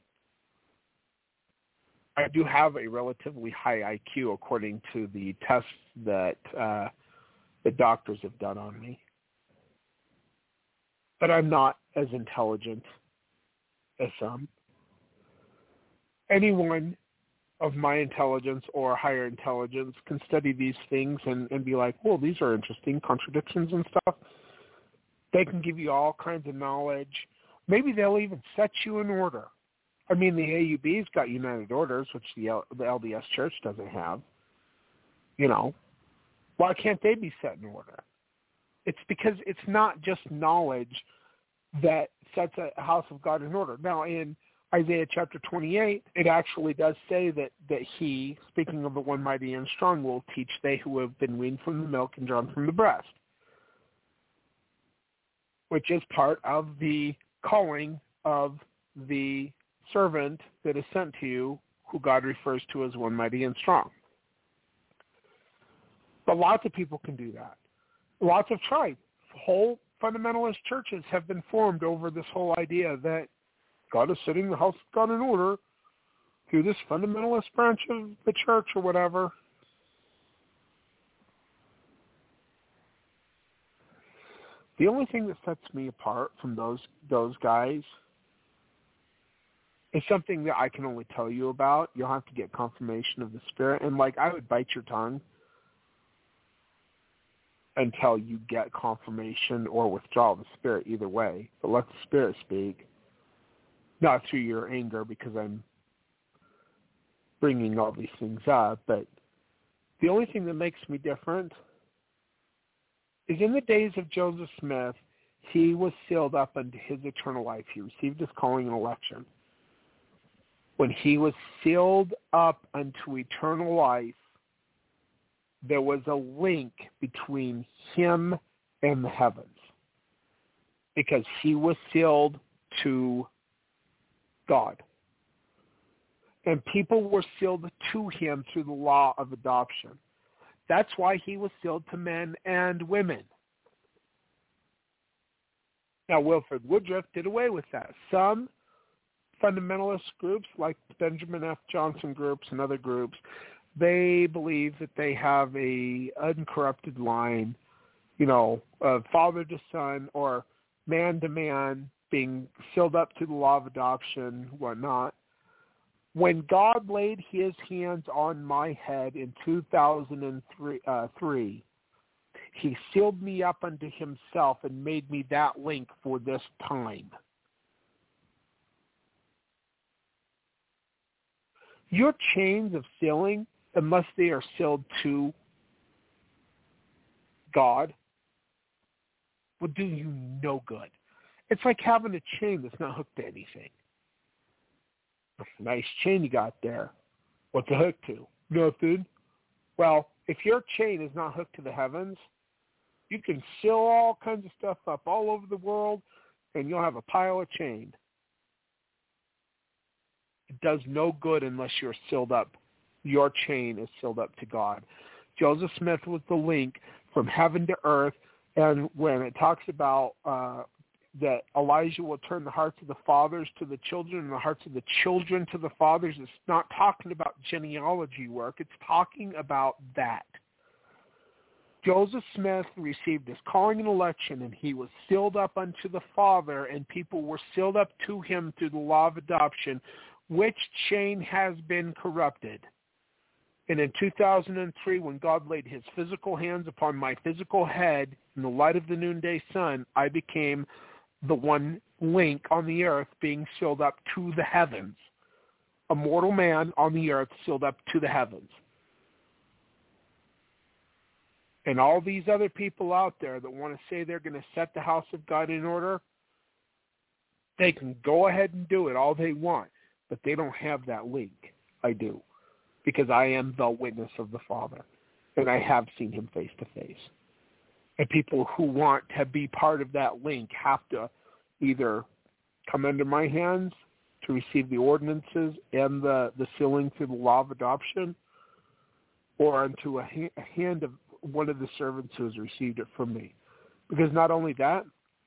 I do have a relatively high IQ according to the tests that the doctors have done on me. But I'm not as intelligent as some. Anyone of my intelligence or higher intelligence can study these things and be like, well, these are interesting contradictions and stuff. They can give you all kinds of knowledge. Maybe they'll even set you in order. I mean, the AUB's got United Orders, which the LDS Church doesn't have. Why can't they be set in order? It's because it's not just knowledge that sets a house of God in order. Now, in Isaiah chapter 28, it actually does say that he, speaking of the one mighty and strong, will teach they who have been weaned from the milk and drawn from the breast, which is part of the calling of the servant that is sent to you, who God refers to as one mighty and strong. But lots of people can do that. Lots have tried. Whole fundamentalist churches have been formed over this whole idea that God is setting the house of God in order through this fundamentalist branch of the church or whatever. The only thing that sets me apart from those guys is something that I can only tell you about. You'll have to get confirmation of the Spirit. And I would bite your tongue until you get confirmation or withdrawal of the Spirit, either way. But let the Spirit speak. Not through your anger, because I'm bringing all these things up, but the only thing that makes me different is in the days of Joseph Smith, he was sealed up unto his eternal life. He received his calling and election. When he was sealed up unto eternal life, there was a link between him and the heavens, because he was sealed to God. And people were sealed to him through the law of adoption. That's why he was sealed to men and women. Now, Wilford Woodruff did away with that. Some fundamentalist groups, like Benjamin F. Johnson groups and other groups, they believe that they have a uncorrupted line, of father to son or man to man being sealed up to the law of adoption, whatnot. When God laid his hands on my head in 2003, he sealed me up unto himself and made me that link for this time. Your chains of sealing, unless they are sealed to God, will do you no good. It's like having a chain that's not hooked to anything. Nice chain you got there. What's it hooked to? Nothing. Well, if your chain is not hooked to the heavens, you can seal all kinds of stuff up all over the world, and you'll have a pile of chain. It does no good unless you're sealed up. Your chain is sealed up to God. Joseph Smith was the link from heaven to earth, and when it talks about that Elijah will turn the hearts of the fathers to the children and the hearts of the children to the fathers, it's not talking about genealogy work. It's talking about that. Joseph Smith received his calling and election, and he was sealed up unto the Father, and people were sealed up to him through the law of adoption, which chain has been corrupted. And in 2003, when God laid his physical hands upon my physical head in the light of the noonday sun, I became the one link on the earth being sealed up to the heavens. A mortal man on the earth sealed up to the heavens. And all these other people out there that want to say they're going to set the house of God in order, they can go ahead and do it all they want, but they don't have that link. I do, because I am the witness of the Father, and I have seen him face to face. And people who want to be part of that link have to either come under my hands to receive the ordinances and the sealing through the law of adoption, or unto a hand of one of the servants who has received it from me. Because not only that,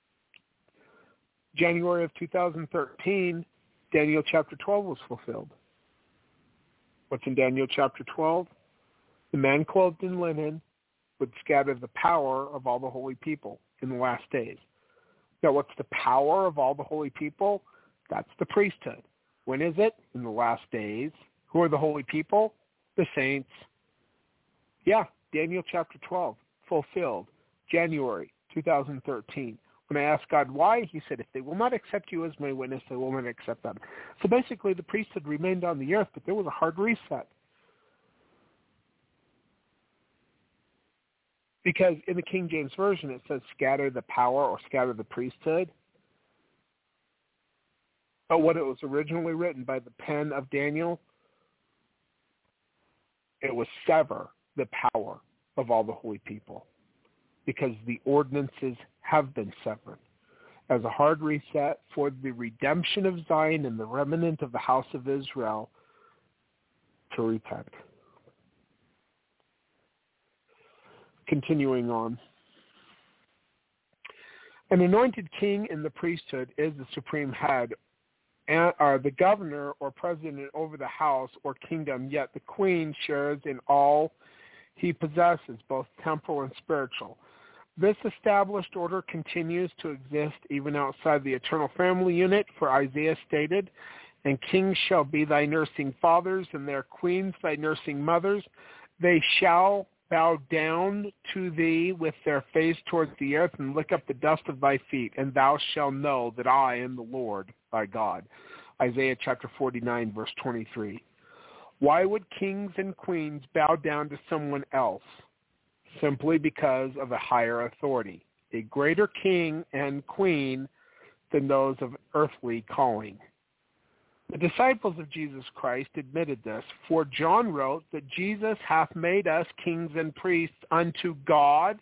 January of 2013, Daniel chapter 12 was fulfilled. What's in Daniel chapter 12? The man clothed in linen would scatter the power of all the holy people in the last days. Now, what's the power of all the holy people? That's the priesthood. When is it? In the last days. Who are the holy people? The saints. Yeah, Daniel chapter 12, fulfilled, January 2013. When I asked God why, he said, if they will not accept you as my witness, they will not accept them. So basically, the priesthood remained on the earth, but there was a hard reset. Because in the King James Version, it says scatter the power or scatter the priesthood. But when it was originally written by the pen of Daniel, it was sever the power of all the holy people, because the ordinances have been severed as a hard reset for the redemption of Zion and the remnant of the house of Israel to repent. Continuing on. An anointed king in the priesthood is the supreme head, or the governor or president over the house or kingdom, yet the queen shares in all he possesses, both temporal and spiritual. This established order continues to exist even outside the eternal family unit, for Isaiah stated, and kings shall be thy nursing fathers, and their queens thy nursing mothers. They shall bow down to thee with their face towards the earth, and lick up the dust of thy feet, and thou shalt know that I am the Lord thy God. Isaiah chapter 49, verse 23. Why would kings and queens bow down to someone else? Simply because of a higher authority, a greater king and queen than those of earthly calling. The disciples of Jesus Christ admitted this, for John wrote that Jesus hath made us kings and priests unto God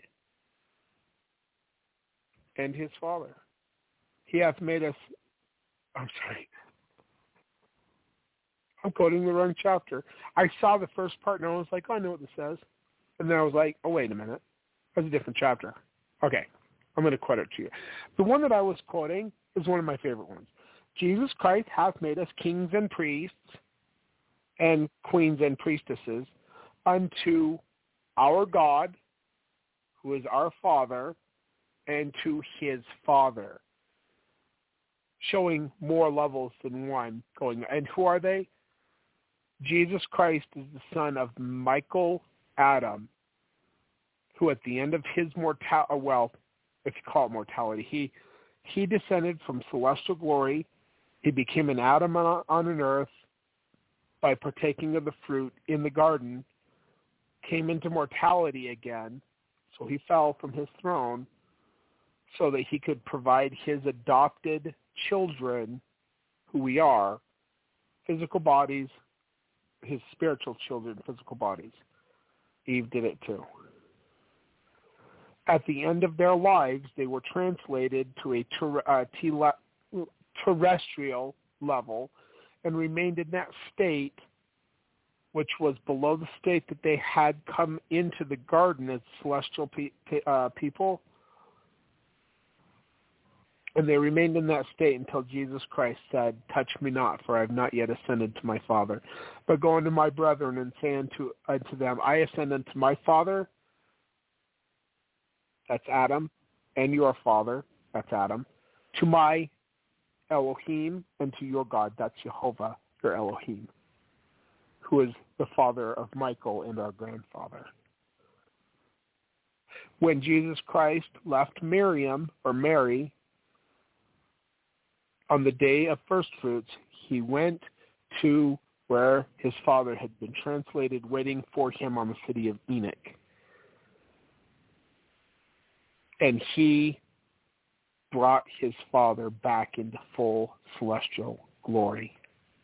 and his Father. He hath made us, I'm quoting the wrong chapter. I saw the first part and I was like, oh, I know what this says. And then I was like, oh, wait a minute. That's a different chapter. Okay, I'm going to quote it to you. The one that I was quoting is one of my favorite ones. Jesus Christ hath made us kings and priests and queens and priestesses unto our God, who is our Father, and to his Father, showing more levels than one going. And who are they? Jesus Christ is the son of Michael Adam, who at the end of his mortality, well, if you call it mortality, he descended from celestial glory. He became an Adam on an earth by partaking of the fruit in the garden, came into mortality again, so he fell from his throne so that he could provide his adopted children, who we are, physical bodies, his spiritual children, physical bodies. Eve did it too. At the end of their lives, they were translated to a terrestrial level and remained in that state, which was below the state that they had come into the garden as celestial people. And they remained in that state until Jesus Christ said, touch me not, for I have not yet ascended to my Father. But go unto my brethren and say unto them, I ascend unto my Father, that's Adam, and your Father, that's Adam, to my Elohim, and to your God, that's Jehovah, your Elohim, who is the father of Michael and our grandfather. When Jesus Christ left Miriam, or Mary, on the day of first fruits, he went to where his father had been translated, waiting for him on the city of Enoch. And he brought his father back into full celestial glory.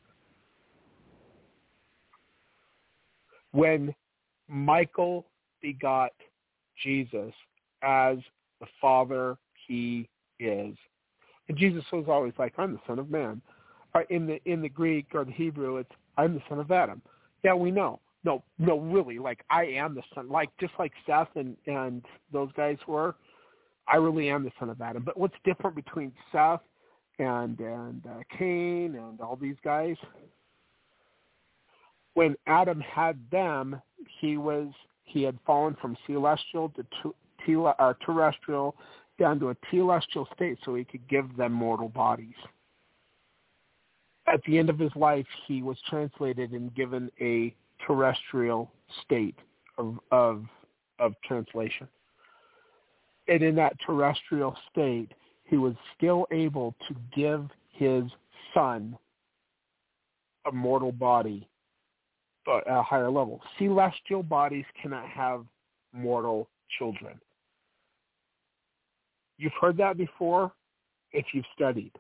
When Michael begot Jesus as the Father he is, and Jesus was always like, I'm the Son of Man. In the Greek or the Hebrew, it's, I'm the son of Adam. Yeah, we know. No, really, like, I am the son. Like, just like Seth and those guys were, I really am the son of Adam. But what's different between Seth and Cain and all these guys? When Adam had them, he had fallen from celestial to terrestrial down to a telestial state so he could give them mortal bodies. At the end of his life, he was translated and given a terrestrial state of translation. And in that terrestrial state, he was still able to give his son a mortal body, but at a higher level. Celestial bodies cannot have mortal children. You've heard that before if you've studied.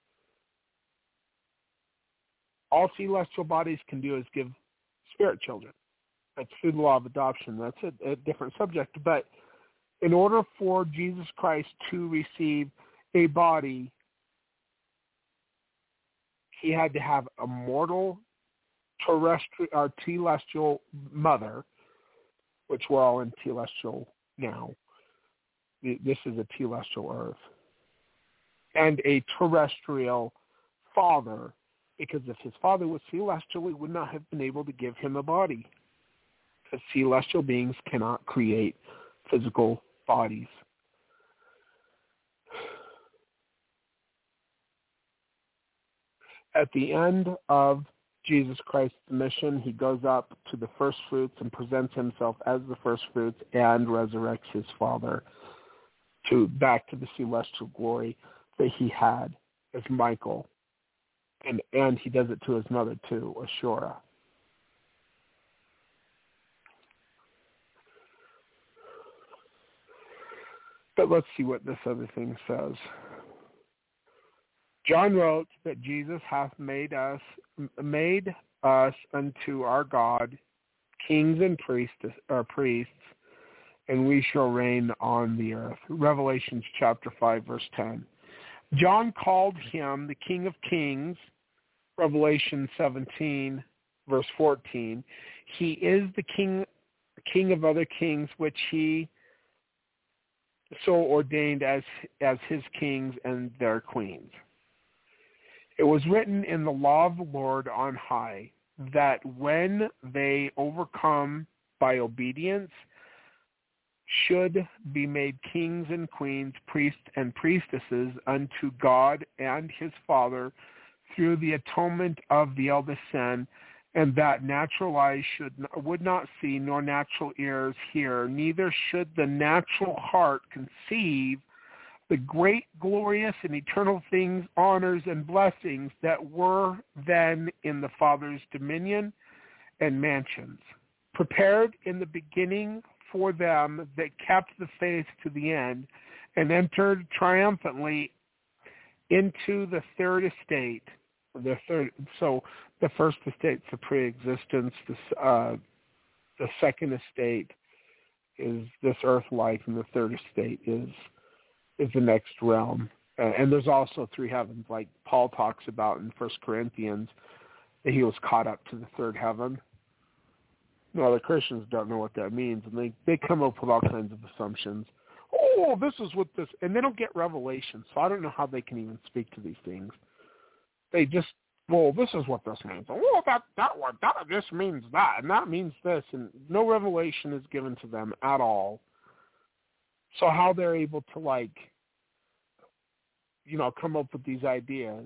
All celestial bodies can do is give spirit children. That's through the law of adoption. That's a different subject. But in order for Jesus Christ to receive a body, he had to have a mortal terrestrial or telestial mother, which we're all in telestial now. This is a telestial earth. And a terrestrial father, because if his father was celestial, he would not have been able to give him a body. Because celestial beings cannot create physical bodies. At the end of Jesus Christ's mission, he goes up to the first fruits and presents himself as the first fruits and resurrects his father back to the celestial glory that he had as Michael. And he does it to his mother too, Ashura. But let's see what this other thing says. John wrote that Jesus hath made us unto our God kings and priests, and we shall reign on the earth. Revelations chapter 5, verse 10. John called him the King of Kings, Revelation 17, verse 14, he is the king of other kings, which he so ordained as his kings and their queens. It was written in the law of the Lord on high that when they overcome by obedience, should be made kings and queens, priests and priestesses unto God and his Father through the atonement of the eldest son, and that natural eyes would not see, nor natural ears hear, neither should the natural heart conceive the great, glorious, and eternal things, honors, and blessings that were then in the Father's dominion and mansions, prepared in the beginning for them that kept the faith to the end and entered triumphantly into the third estate. So the first estate's the pre-existence. The second estate is this earth life, and the third estate is the next realm. And there's also three heavens, like Paul talks about in 1 Corinthians, that he was caught up to the third heaven. Well, the Christians don't know what that means, and they come up with all kinds of assumptions. Oh, this is what this, and they don't get revelation, so I don't know how they can even speak to these things. They just, well, this is what this means. Oh, this means that, and that means this, and no revelation is given to them at all. So how they're able to, come up with these ideas,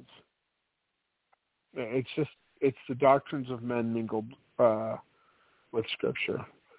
it's the doctrines of men mingled with Scripture.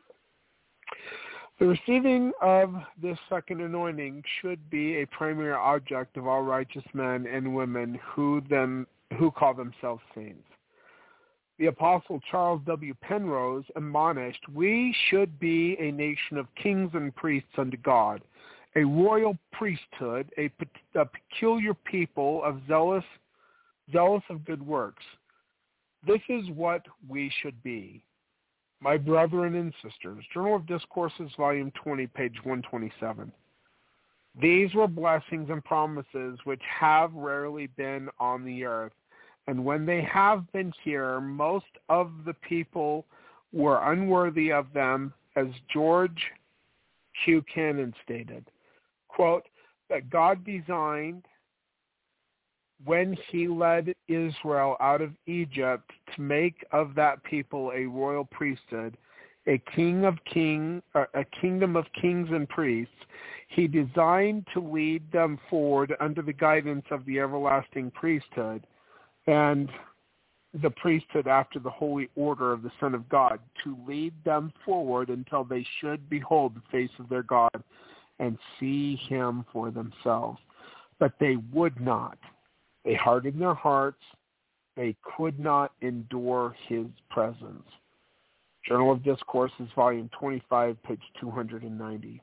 The receiving of this second anointing should be a primary object of all righteous men and women who call themselves saints. The Apostle Charles W. Penrose admonished, "We should be a nation of kings and priests unto God, a royal priesthood, a peculiar people of zealous of good works. This is what we should be." My brethren and sisters, Journal of Discourses, Volume 20, page 127. These were blessings and promises which have rarely been on the earth, and when they have been here, most of the people were unworthy of them, as George Q. Cannon stated, quote, that God designed when he led Israel out of Egypt to make of that people a royal priesthood, a kingdom of kings and priests. He designed to lead them forward under the guidance of the everlasting priesthood and the priesthood after the holy order of the Son of God, to lead them forward until they should behold the face of their God and see him for themselves. But they would not. They hardened their hearts. They could not endure his presence. Journal of Discourses, Volume 25, page 290.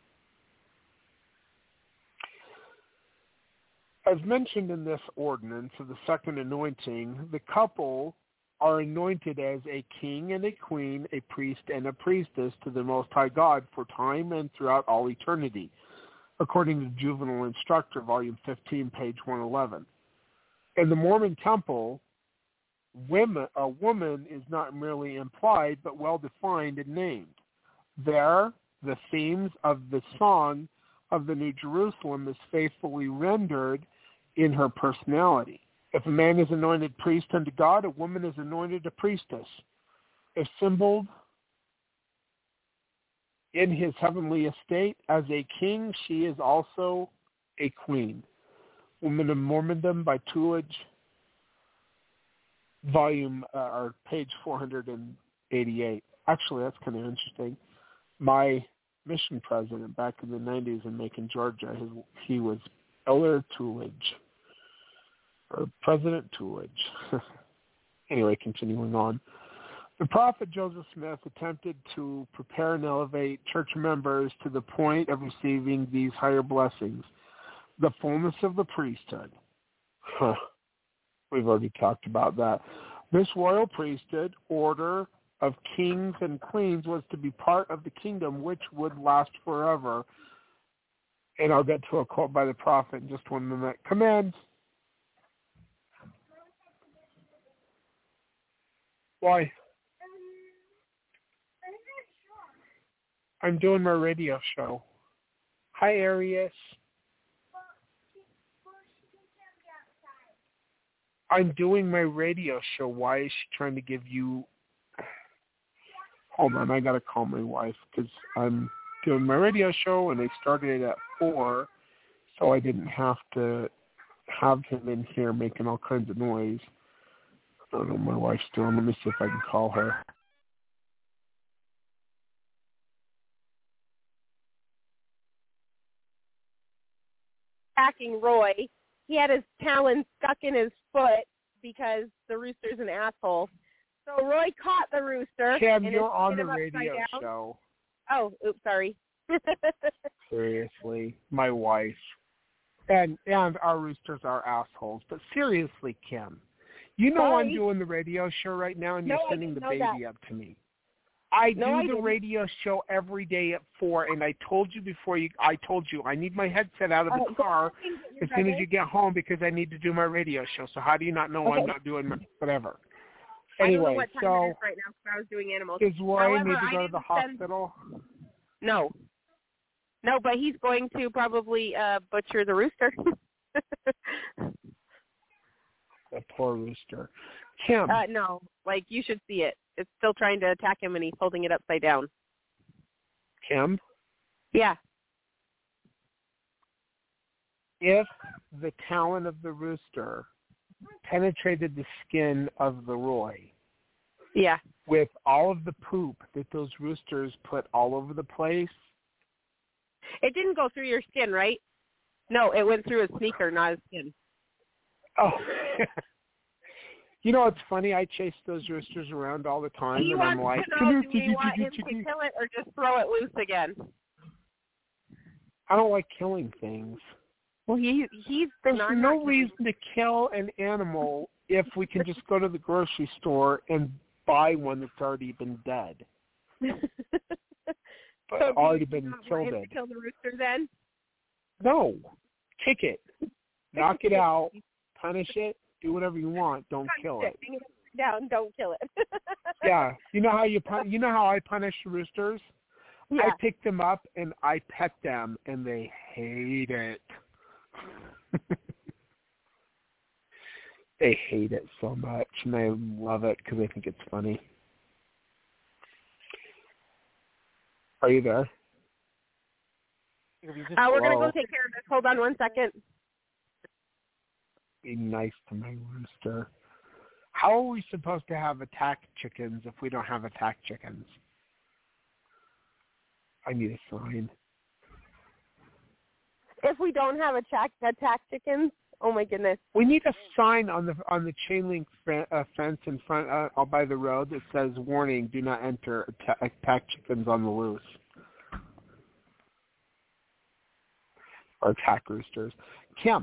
As mentioned in this ordinance of the second anointing, the couple are anointed as a king and a queen, a priest and a priestess to the Most High God for time and throughout all eternity, according to Juvenile Instructor, Volume 15, page 111. In the Mormon temple, a woman is not merely implied, but well-defined and named. There, the themes of the song of the New Jerusalem is faithfully rendered in her personality. If a man is anointed priest unto God, a woman is anointed a priestess. If symboled in his heavenly estate as a king, she is also a queen. Women of Mormondom by Tullidge, page 488. Actually, that's kind of interesting. My mission president back in the 90s in Macon, Georgia, he was Elder Tullidge, or President Tullidge. Anyway, continuing on. The prophet Joseph Smith attempted to prepare and elevate church members to the point of receiving these higher blessings. The fullness of the priesthood. We've already talked about that. This royal priesthood, order of kings and queens, was to be part of the kingdom which would last forever. And I'll get to a quote by the prophet in just 1 minute. Command. Why? I'm doing my radio show. Hi, Arius. I'm doing my radio show. Why is she trying to give you... Hold on, I got to call my wife because I'm doing my radio show and I started it at 4, so I didn't have to have him in here making all kinds of noise. I don't know what my wife's doing. Let me see if I can call her. Attacking Roy. He had his talon stuck in his foot because the rooster's an asshole. So Roy caught the rooster. Cam, and you're on the hit him radio upside down. show. Oh, oops, sorry. Seriously, my wife. And our roosters are assholes. But seriously, Kim, you know Sorry. I'm doing the radio show right now and No, you're I sending the didn't know baby that. up to me. I No, do I the didn't. radio show every day at 4, and I told you I need my headset out of the car as soon as you get home because I need to do my radio show. So how do you not know Okay. I'm not doing my, whatever? I don't know Anyway, what time so it is right now because I was doing animals. does Roy However, need to I go to the didn't send- hospital? No. No, but he's going to probably butcher the rooster. The poor rooster. Kim. No, like you should see it. It's still trying to attack him and he's holding it upside down. Kim, Yeah. if the talon of the rooster penetrated the skin of the Roy Yeah. with all of the poop that those roosters put all over the place, It didn't go through your skin, right? No, it went through his sneaker, not his skin. oh, you know, it's funny. I chase those roosters around all the time, He and I'm wants like, to know, do we want him to kill it or just throw it loose again? I don't like killing things. Well, he's There's not no reason to kill an animal if we can just go to the grocery store and buy one that's already been dead. But So already do you been not killed want him it. to kill the rooster then? No. Kick it. Knock it out. Punish it. Do whatever you want. Don't kill it. Hang it upside down. Don't kill it. Yeah. You know how I punish roosters? Yeah. I pick them up and I pet them and they hate it. They hate it so much and I love it because I think it's funny. Are you there? We're going to go take care of this. Hold on 1 second. Be nice to my rooster. How are we supposed to have attack chickens if we don't have attack chickens? I need a sign. If we don't have attack chickens, oh my goodness. We need a sign on the chain link fence in front by the road that says, "Warning: Do not enter. Attack chickens on the loose." Or attack roosters. Kim.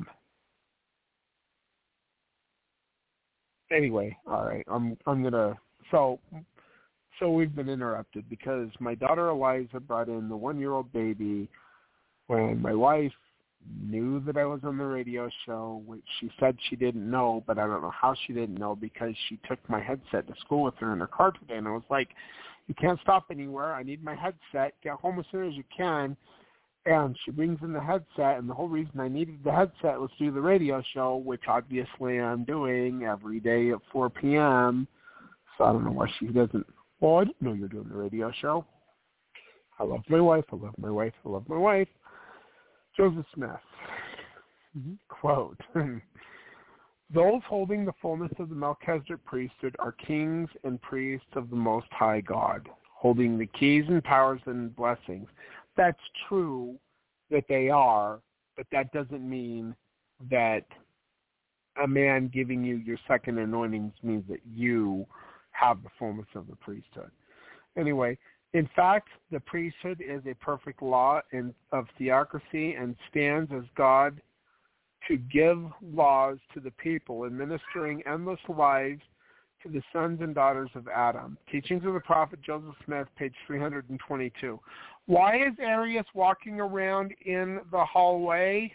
Anyway, all right. I'm gonna. So we've been interrupted because my daughter Eliza brought in the 1-year-old baby when my wife knew that I was on the radio show, which she said she didn't know, but I don't know how she didn't know because she took my headset to school with her in her car today, and I was like, "You can't stop anywhere. I need my headset. Get home as soon as you can." And she brings in the headset, and the whole reason I needed the headset was to do the radio show, which obviously I'm doing every day at 4 p.m. So I don't know why she doesn't. Well, I didn't know you're doing the radio show. I love my wife. I love my wife. I love my wife. Joseph Smith. Quote, "Those holding the fullness of the Melchizedek priesthood are kings and priests of the Most High God, holding the keys and powers and blessings." That's true that they are, but that doesn't mean that a man giving you your second anointings means that you have the fullness of the priesthood. Anyway, in fact, the priesthood is a perfect law of theocracy and stands as God to give laws to the people, administering endless lives to the sons and daughters of Adam. Teachings of the Prophet Joseph Smith, page 322. Why is Arius walking around in the hallway?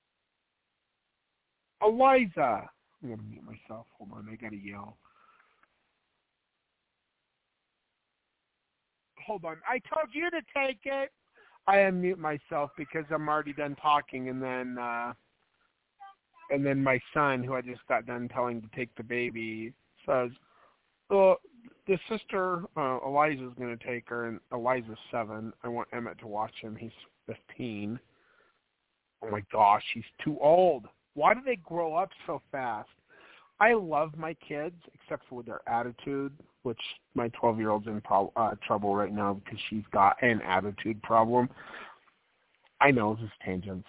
Eliza. I'm going to mute myself. Hold on. I got to yell. hold on. I told you to take it. I unmute myself because I'm already done talking, and then my son, who I just got done telling to take the baby, says, "Well, the sister Eliza's going to take her, and Eliza's 7. I want Emmett to watch him. He's 15." Oh my gosh, he's too old. Why do they grow up so fast? I love my kids, except for their attitude, which my 12-year-old's in trouble right now because she's got an attitude problem. I know, this is tangents.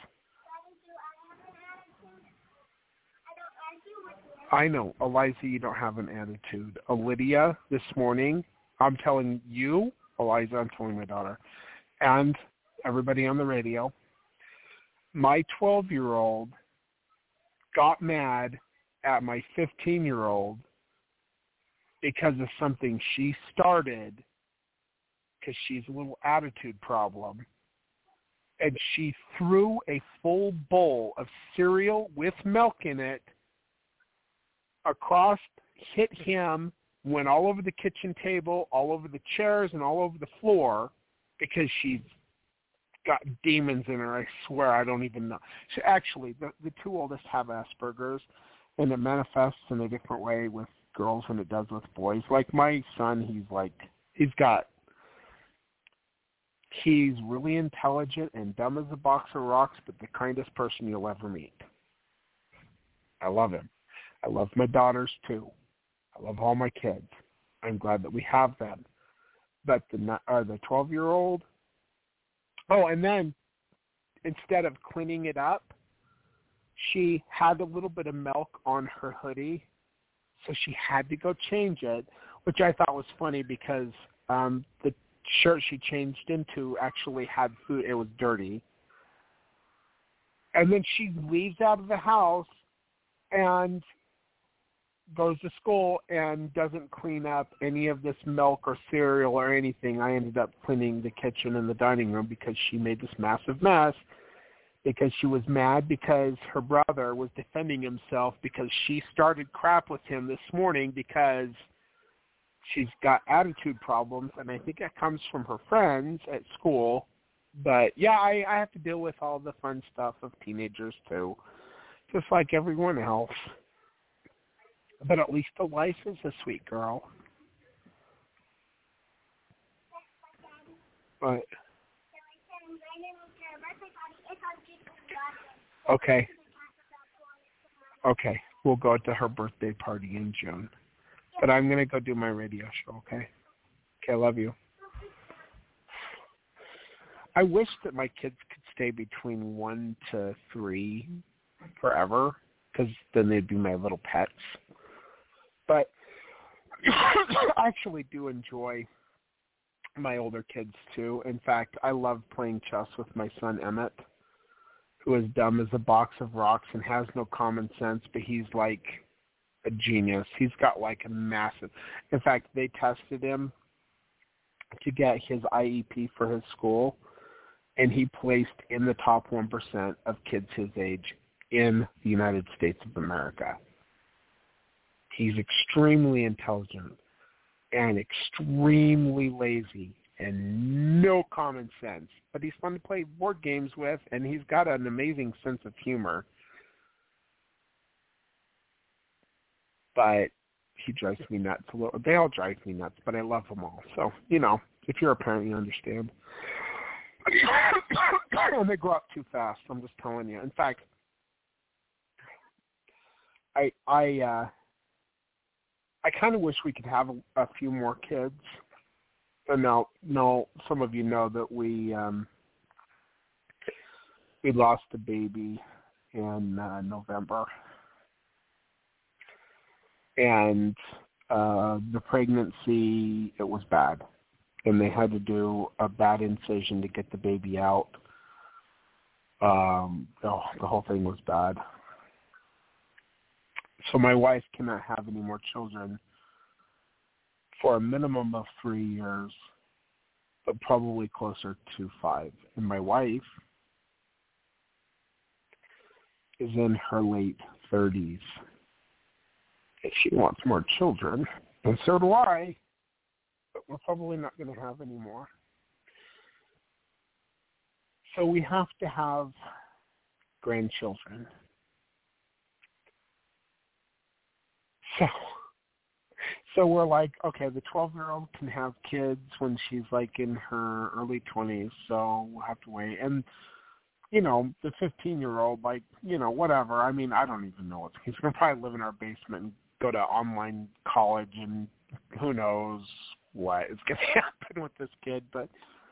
I know, Eliza, you don't have an attitude. Lydia, this morning, I'm telling you, Eliza, I'm telling my daughter, and everybody on the radio, my 12-year-old got mad at my 15-year-old because of something she started, because she's a little attitude problem, and she threw a full bowl of cereal with milk in it across, hit him, went all over the kitchen table, all over the chairs, and all over the floor because she's got demons in her. I swear, I don't even know. So actually, the two oldest have Asperger's, and it manifests in a different way with girls than it does with boys. Like my son, he's really intelligent and dumb as a box of rocks, but the kindest person you'll ever meet. I love him. I love my daughters too. I love all my kids. I'm glad that we have them. But the 12-year-old, oh, and then instead of cleaning it up, she had a little bit of milk on her hoodie, so she had to go change it, which I thought was funny because the shirt she changed into actually had food. It was dirty. And then she leaves out of the house and goes to school and doesn't clean up any of this milk or cereal or anything. I ended up cleaning the kitchen and the dining room because she made this massive mess because she was mad because her brother was defending himself because she started crap with him this morning because she's got attitude problems, and I think that comes from her friends at school. But, yeah, I have to deal with all the fun stuff of teenagers, too, just like everyone else. But at least Eliza's a sweet girl. But okay. Okay, we'll go to her birthday party in June. But I'm going to go do my radio show, okay? Okay, I love you. I wish that my kids could stay between 1 to 3 forever, because then they'd be my little pets. But I actually do enjoy my older kids, too. In fact, I love playing chess with my son, Emmett, who is dumb as a box of rocks and has no common sense, but he's like a genius. He's got like a massive... In fact, they tested him to get his IEP for his school, and he placed in the top 1% of kids his age in the United States of America. He's extremely intelligent and extremely lazy and no common sense. But he's fun to play board games with, and he's got an amazing sense of humor. But he drives me nuts a little. They all drive me nuts, but I love them all. So, you know, if you're a parent, you understand. And they grow up too fast, I'm just telling you. In fact, I kind of wish we could have a few more kids. And now, some of you know that we lost a baby in November, and the pregnancy, it was bad, and they had to do a bad incision to get the baby out. The whole thing was bad. So my wife cannot have any more children for a minimum of 3 years, but probably closer to 5. And my wife is in her late 30s. And she wants more children, and so do I. But we're probably not going to have any more. So we have to have grandchildren. So we're like, okay, the 12-year-old can have kids when she's like in her early 20s, so we'll have to wait. And, you know, the 15-year-old, like, you know, whatever. I mean, I don't even know. He's going to probably live in our basement and go to online college, and who knows what is going to happen with this kid. But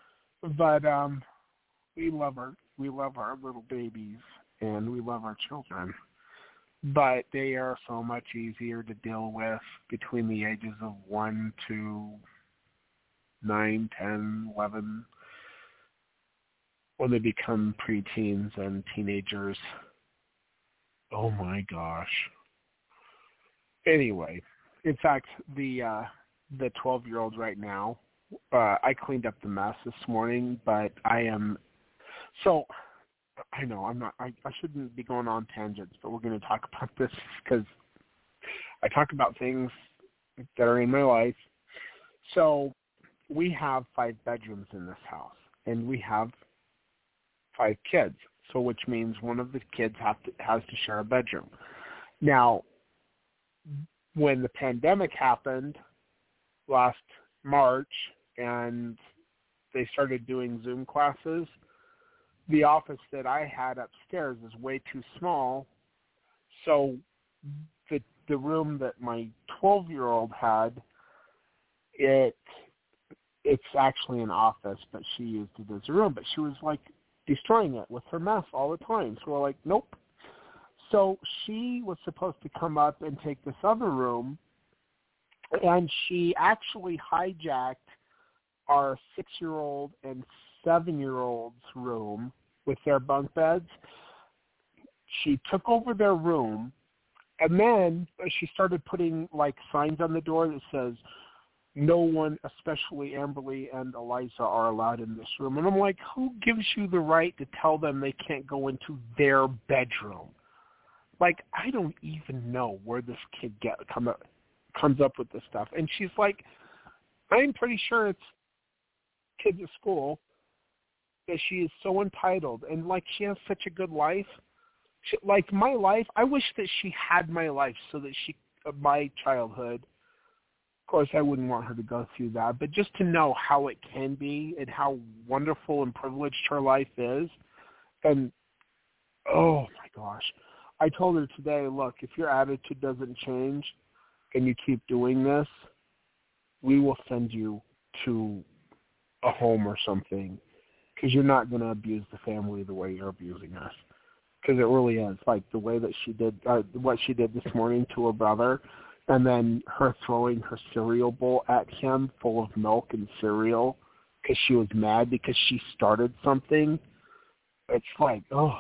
we love our little babies, and we love our children. But they are so much easier to deal with between the ages of 1 to 9, 10, 11, when they become preteens and teenagers. Oh my gosh. Anyway, in fact, the 12-year-old right now, I cleaned up the mess this morning, but I know I shouldn't be going on tangents, but we're going to talk about this because I talk about things that are in my life. So we have 5 bedrooms in this house, and we have 5 kids, so which means one of the kids has to share a bedroom. Now, when the pandemic happened last March and they started doing Zoom classes, the office that I had upstairs is way too small, so the room that my 12-year-old had, it's actually an office, but she used it as a room, but she was like destroying it with her mess all the time. So we're like, nope. So she was supposed to come up and take this other room, and she actually hijacked our 6-year-old and 7-year-old's room with their bunk beds. She took over their room, and then she started putting like signs on the door that says, no one, especially Amberly and Eliza, are allowed in this room. And I'm like, who gives you the right to tell them they can't go into their bedroom? Like, I don't even know where this kid comes up with this stuff. And she's like, I'm pretty sure it's kids at school, that she is so entitled, and like she has such a good life. Like my life, I wish that she had my life so that my childhood. Of course, I wouldn't want her to go through that, but just to know how it can be and how wonderful and privileged her life is. And oh my gosh, I told her today, look, if your attitude doesn't change and you keep doing this, we will send you to a home or something, because you're not going to abuse the family the way you're abusing us. Because it really is. Like the way that she did, what she did this morning to her brother, and then her throwing her cereal bowl at him full of milk and cereal because she was mad because she started something. It's like, oh,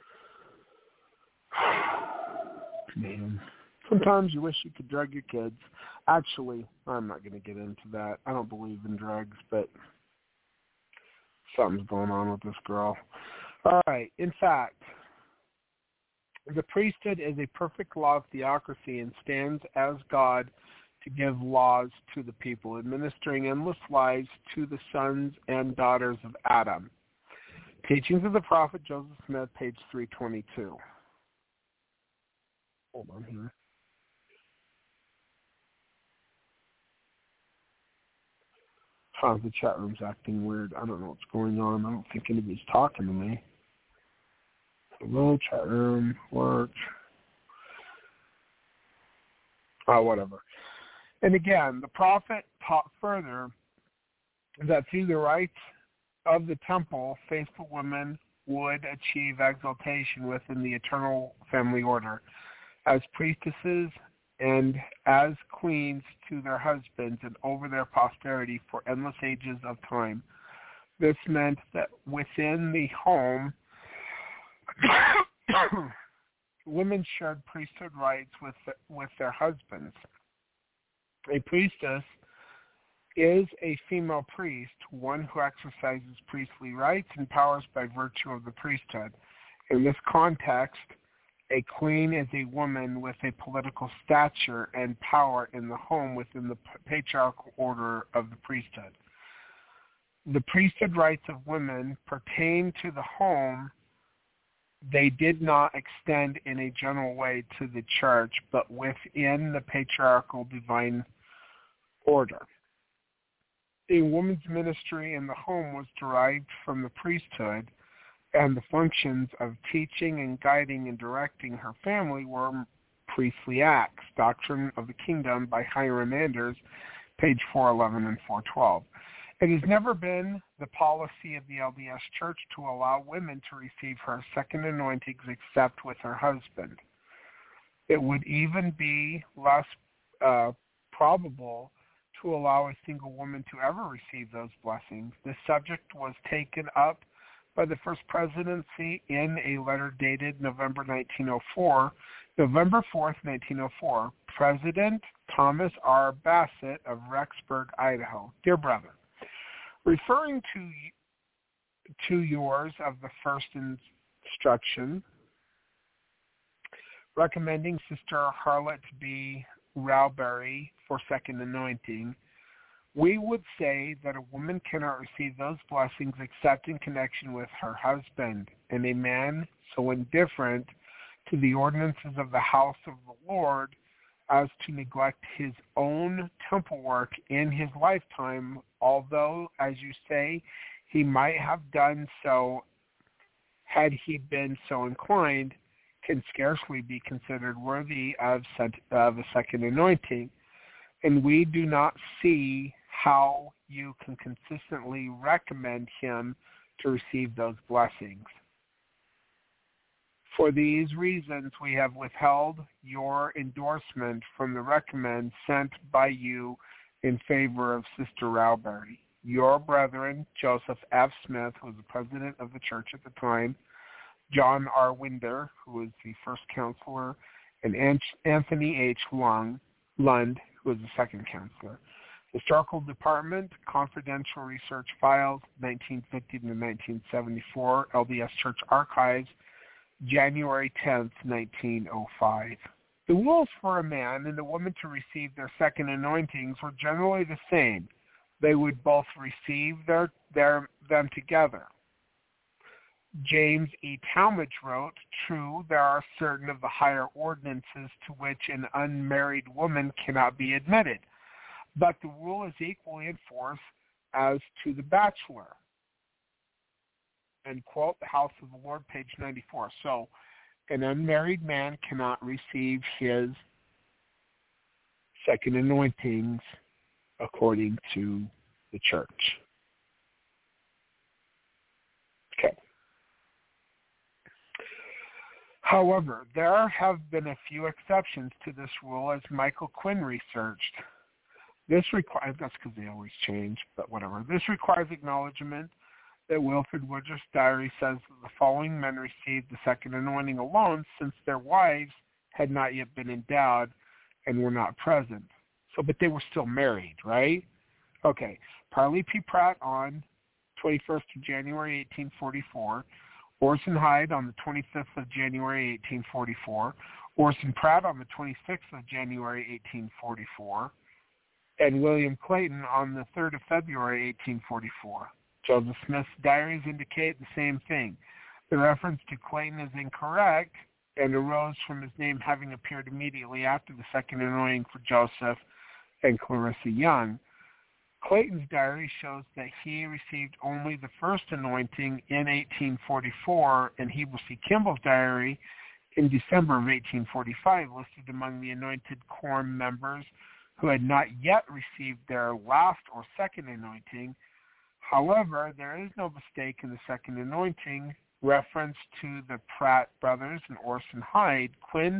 man. Sometimes you wish you could drug your kids. Actually, I'm not going to get into that. I don't believe in drugs, but something's going on with this girl. All right. In fact, the priesthood is a perfect law of theocracy and stands as God to give laws to the people, administering endless lives to the sons and daughters of Adam. Teachings of the Prophet Joseph Smith, page 322. Hold on here. The chat room's acting weird. I don't know what's going on. I don't think anybody's talking to me. Hello, chat room, work. Whatever. And again, the prophet taught further that through the rites of the temple, faithful women would achieve exaltation within the eternal family order as priestesses and as queens to their husbands and over their posterity for endless ages of time. This meant that within the home, women shared priesthood rights with their husbands. A priestess is a female priest, one who exercises priestly rights and powers by virtue of the priesthood. In this context, A queen is a woman with a political stature and power in the home within the patriarchal order of the priesthood. The priesthood rights of women pertain to the home. They did not extend in a general way to the church, but within the patriarchal divine order. A woman's ministry in the home was derived from the priesthood, and the functions of teaching and guiding and directing her family were priestly acts. Doctrine of the Kingdom by Hiram Anders, page 411 and 412. It has never been the policy of the LDS Church to allow women to receive her second anointings except with her husband. It would even be less probable to allow a single woman to ever receive those blessings. This subject was taken up by the First Presidency in a letter dated November 4th, 1904, President Thomas R. Bassett of Rexburg, Idaho. Dear brother, referring to yours of the first instruction, recommending Sister Harlot B. Rowberry for second anointing, we would say that a woman cannot receive those blessings except in connection with her husband, and a man so indifferent to the ordinances of the house of the Lord as to neglect his own temple work in his lifetime, although, as you say, he might have done so had he been so inclined, can scarcely be considered worthy of a second anointing. And we do not see how you can consistently recommend him to receive those blessings. For these reasons, we have withheld your endorsement from the recommend sent by you in favor of Sister Rowberry. Your brethren, Joseph F. Smith, who was the president of the church at the time, John R. Winder, who was the first counselor, and Anthony H. Lund, who was the second counselor. Historical Department, Confidential Research Files, 1950 to 1974, LDS Church Archives, January 10th, 1905. The rules for a man and a woman to receive their second anointings were generally the same. They would both receive them together. James E. Talmage wrote, "True, there are certain of the higher ordinances to which an unmarried woman cannot be admitted, but the rule is equally in force as to the bachelor." End quote, the House of the Lord, page 94. So an unmarried man cannot receive his second anointings according to the church. Okay. However, there have been a few exceptions to this rule, as Michael Quinn researched. That's because they always change, but whatever. This requires acknowledgement that Wilfred Woodruff's diary says that the following men received the second anointing alone, since their wives had not yet been endowed and were not present. So, but they were still married, right? Okay. Parley P. Pratt on 21st of January, 1844. Orson Hyde on the 25th of January, 1844. Orson Pratt on the 26th of January, 1844. And William Clayton on the 3rd of February, 1844. Joseph Smith's diaries indicate the same thing. The reference to Clayton is incorrect and arose from his name having appeared immediately after the second anointing for Joseph and Clarissa Young. Clayton's diary shows that he received only the first anointing in 1844, and Heber C. Kimball's diary in December of 1845 listed among the anointed quorum members who had not yet received their last or second anointing. However, there is no mistake in the second anointing reference to the Pratt brothers and Orson Hyde. Quinn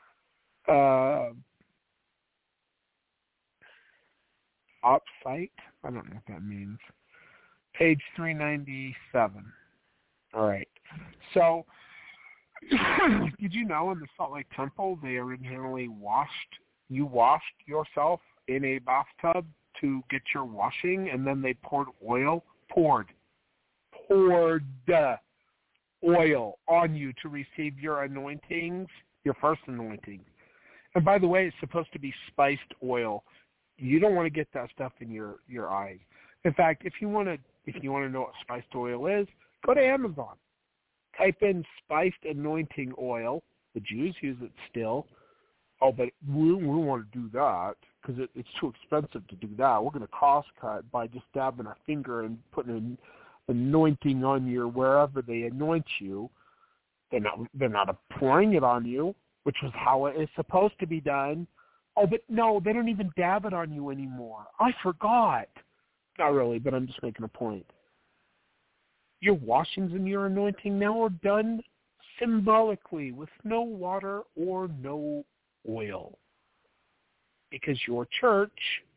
Opsite, I don't know what that means. Page 397. All right. So, did you know in the Salt Lake Temple they originally washed yourself in a bathtub to get your washing, and then they poured oil on you to receive your anointings, your first anointing. And by the way, it's supposed to be spiced oil. You don't want to get that stuff in your eyes. In fact, if you want to know what spiced oil is, go to Amazon. Type in spiced anointing oil. The Jews use it still. Oh, but we want to do that because it's too expensive to do that. We're going to cost cut by just dabbing our finger and putting an anointing on your wherever they anoint you. They're not pouring it on you, which is how it is supposed to be done. Oh, but no, they don't even dab it on you anymore. I forgot. Not really, but I'm just making a point. Your washings and your anointing now are done symbolically with no water or no oil, because your church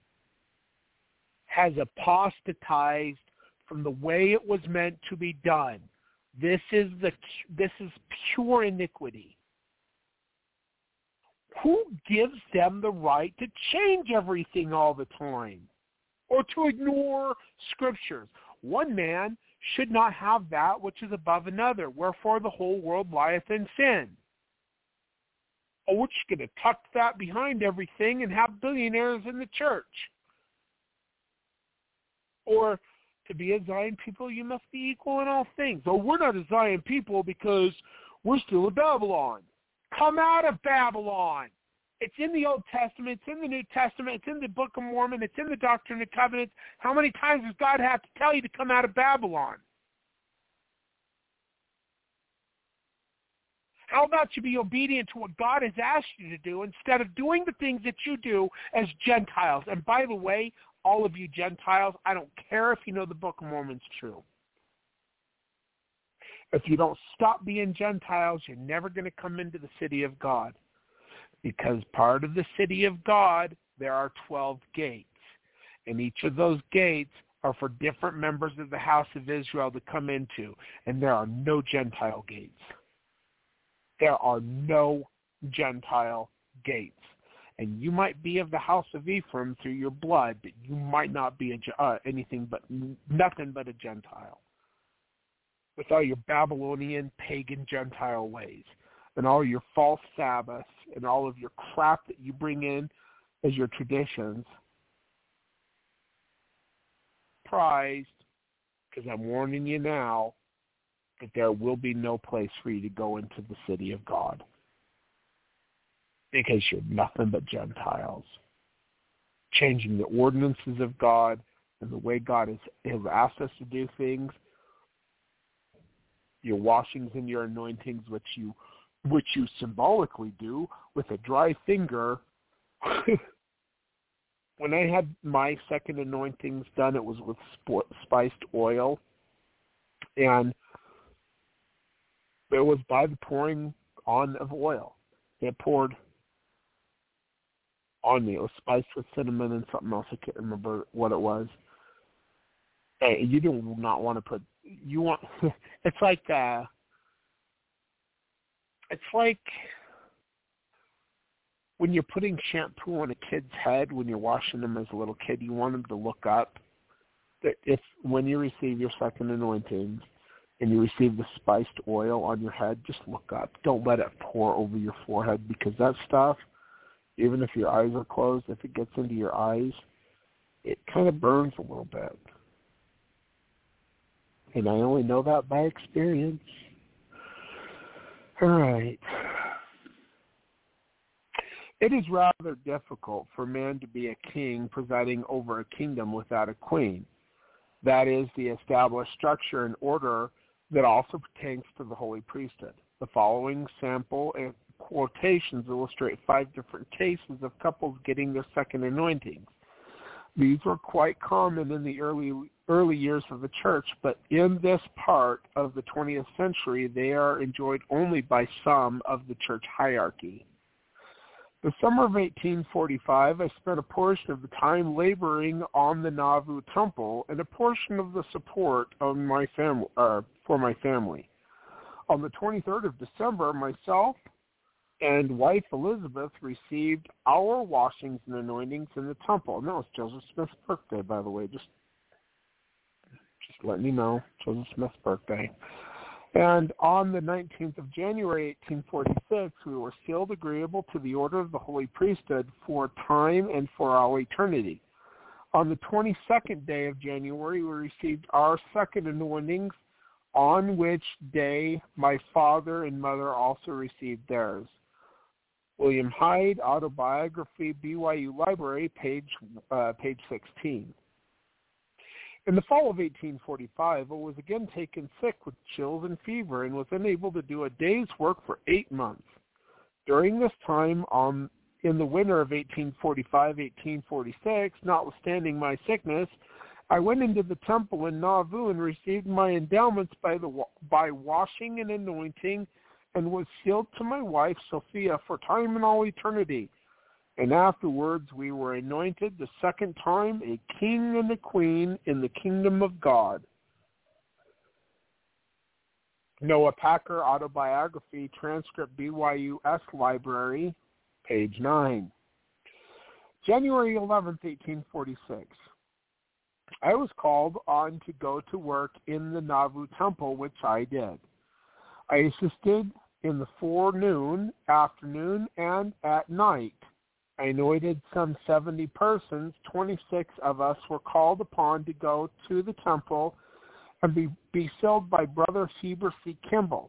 has apostatized from the way it was meant to be done. This is pure iniquity. Who gives them the right to change everything all the time or to ignore scriptures? One man should not have that which is above another, wherefore the whole world lieth in sin. Oh, we're just going to tuck that behind everything and have billionaires in the church. Or to be a Zion people, you must be equal in all things. Oh, we're not a Zion people because we're still in Babylon. Come out of Babylon. It's in the Old Testament. It's in the New Testament. It's in the Book of Mormon. It's in the Doctrine and Covenants. How many times does God have to tell you to come out of Babylon? How about you be obedient to what God has asked you to do instead of doing the things that you do as Gentiles? And by the way, all of you Gentiles, I don't care if you know the Book of Mormon's true. If you don't stop being Gentiles, you're never going to come into the city of God. Because part of the city of God, there are 12 gates. And each of those gates are for different members of the house of Israel to come into. And there are no Gentile gates. There are no Gentile gates. And you might be of the house of Ephraim through your blood, but you might not be nothing but a Gentile. With all your Babylonian, pagan, Gentile ways, and all your false Sabbaths, and all of your crap that you bring in as your traditions. Prized, because I'm warning you now, that there will be no place for you to go into the city of God. Because you're nothing but Gentiles. Changing the ordinances of God and the way God has asked us to do things. Your washings and your anointings, which you symbolically do with a dry finger. When I had my second anointings done, it was with spiced oil. And it was by the pouring on of oil. It poured on me. It was spiced with cinnamon and something else. I can't remember what it was. Hey, you do not want to put. You want. It's like when you're putting shampoo on a kid's head when you're washing them as a little kid. You want them to look up. That if when you receive your second anointing and you receive the spiced oil on your head, just look up. Don't let it pour over your forehead, because that stuff, even if your eyes are closed, if it gets into your eyes, it kind of burns a little bit. And I only know that by experience. All right. It is rather difficult for man to be a king presiding over a kingdom without a queen. That is the established structure and order that also pertains to the holy priesthood. The following sample and quotations illustrate 5 different cases of couples getting their second anointings. These were quite common in the early years of the church, but in this part of the 20th century, they are enjoyed only by some of the church hierarchy. The summer of 1845, I spent a portion of the time laboring on the Nauvoo Temple and a portion of the support of my family, for my family. On the 23rd of December, myself and wife Elizabeth received our washings and anointings in the temple. And that was Joseph Smith's birthday, by the way. Just letting you know, Joseph Smith's birthday. And on the 19th of January, 1846, we were sealed agreeable to the order of the Holy Priesthood for time and for all eternity. On the 22nd day of January, we received our second anointings, on which day my father and mother also received theirs. William Hyde, Autobiography, BYU Library, page 16. In the fall of 1845, I was again taken sick with chills and fever and was unable to do a day's work for 8 months. During this time, in the winter of 1845-1846, notwithstanding my sickness, I went into the temple in Nauvoo and received my endowments by washing and anointing, and was sealed to my wife, Sophia, for time and all eternity. And afterwards we were anointed the second time a king and a queen in the kingdom of God. Noah Packer, Autobiography, Transcript, BYU-S Library, page 9. January 11th, 1846. I was called on to go to work in the Nauvoo Temple, which I did. I assisted in the forenoon, afternoon, and at night. I anointed some 70 persons. 26 of us were called upon to go to the temple and be sealed by Brother Heber C. Kimball.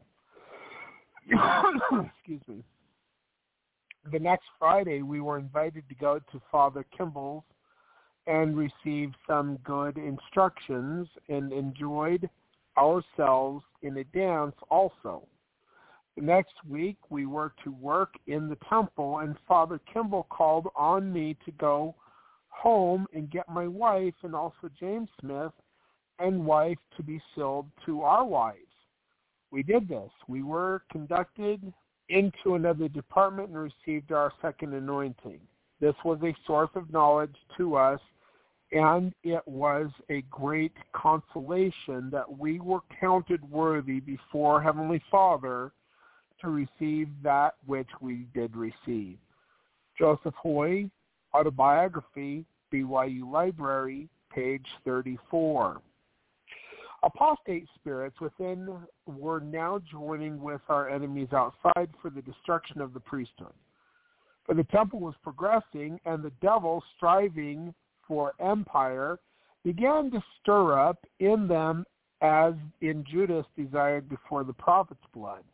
Excuse me. The next Friday, we were invited to go to Father Kimball's and receive some good instructions and enjoyed ourselves in a dance also. The next week, we were to work in the temple, and Father Kimball called on me to go home and get my wife and also James Smith and wife to be sealed to our wives. We did this. We were conducted into another department and received our second anointing. This was a source of knowledge to us, and it was a great consolation that we were counted worthy before Heavenly Father to receive that which we did receive. Joseph Hoy, Autobiography, BYU Library, page 34. Apostate spirits within were now joining with our enemies outside for the destruction of the priesthood. For the temple was progressing, and the devil, striving for empire, began to stir up in them as in Judas desired for the prophet's blood.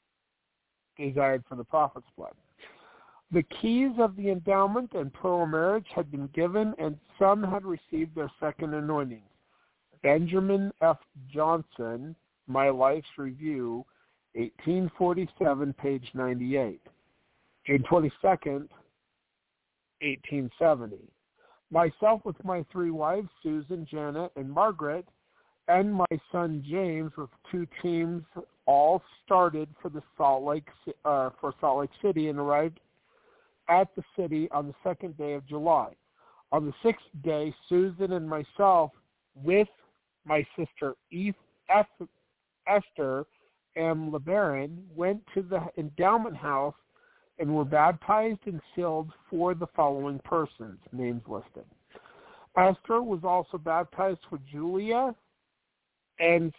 The keys of the endowment and plural marriage had been given, and some had received their second anointings. Benjamin F. Johnson, My Life's Review, 1847, page 98. June 22nd, 1870. Myself with my 3 wives, Susan, Janet, and Margaret, and my son James with 2 teams, all started for Salt Lake City and arrived at the city on the 2nd day of July. On the 6th day, Susan and myself, with my sister Esther M. LeBaron, went to the endowment house and were baptized and sealed for the following persons, names listed. Esther was also baptized for Julia and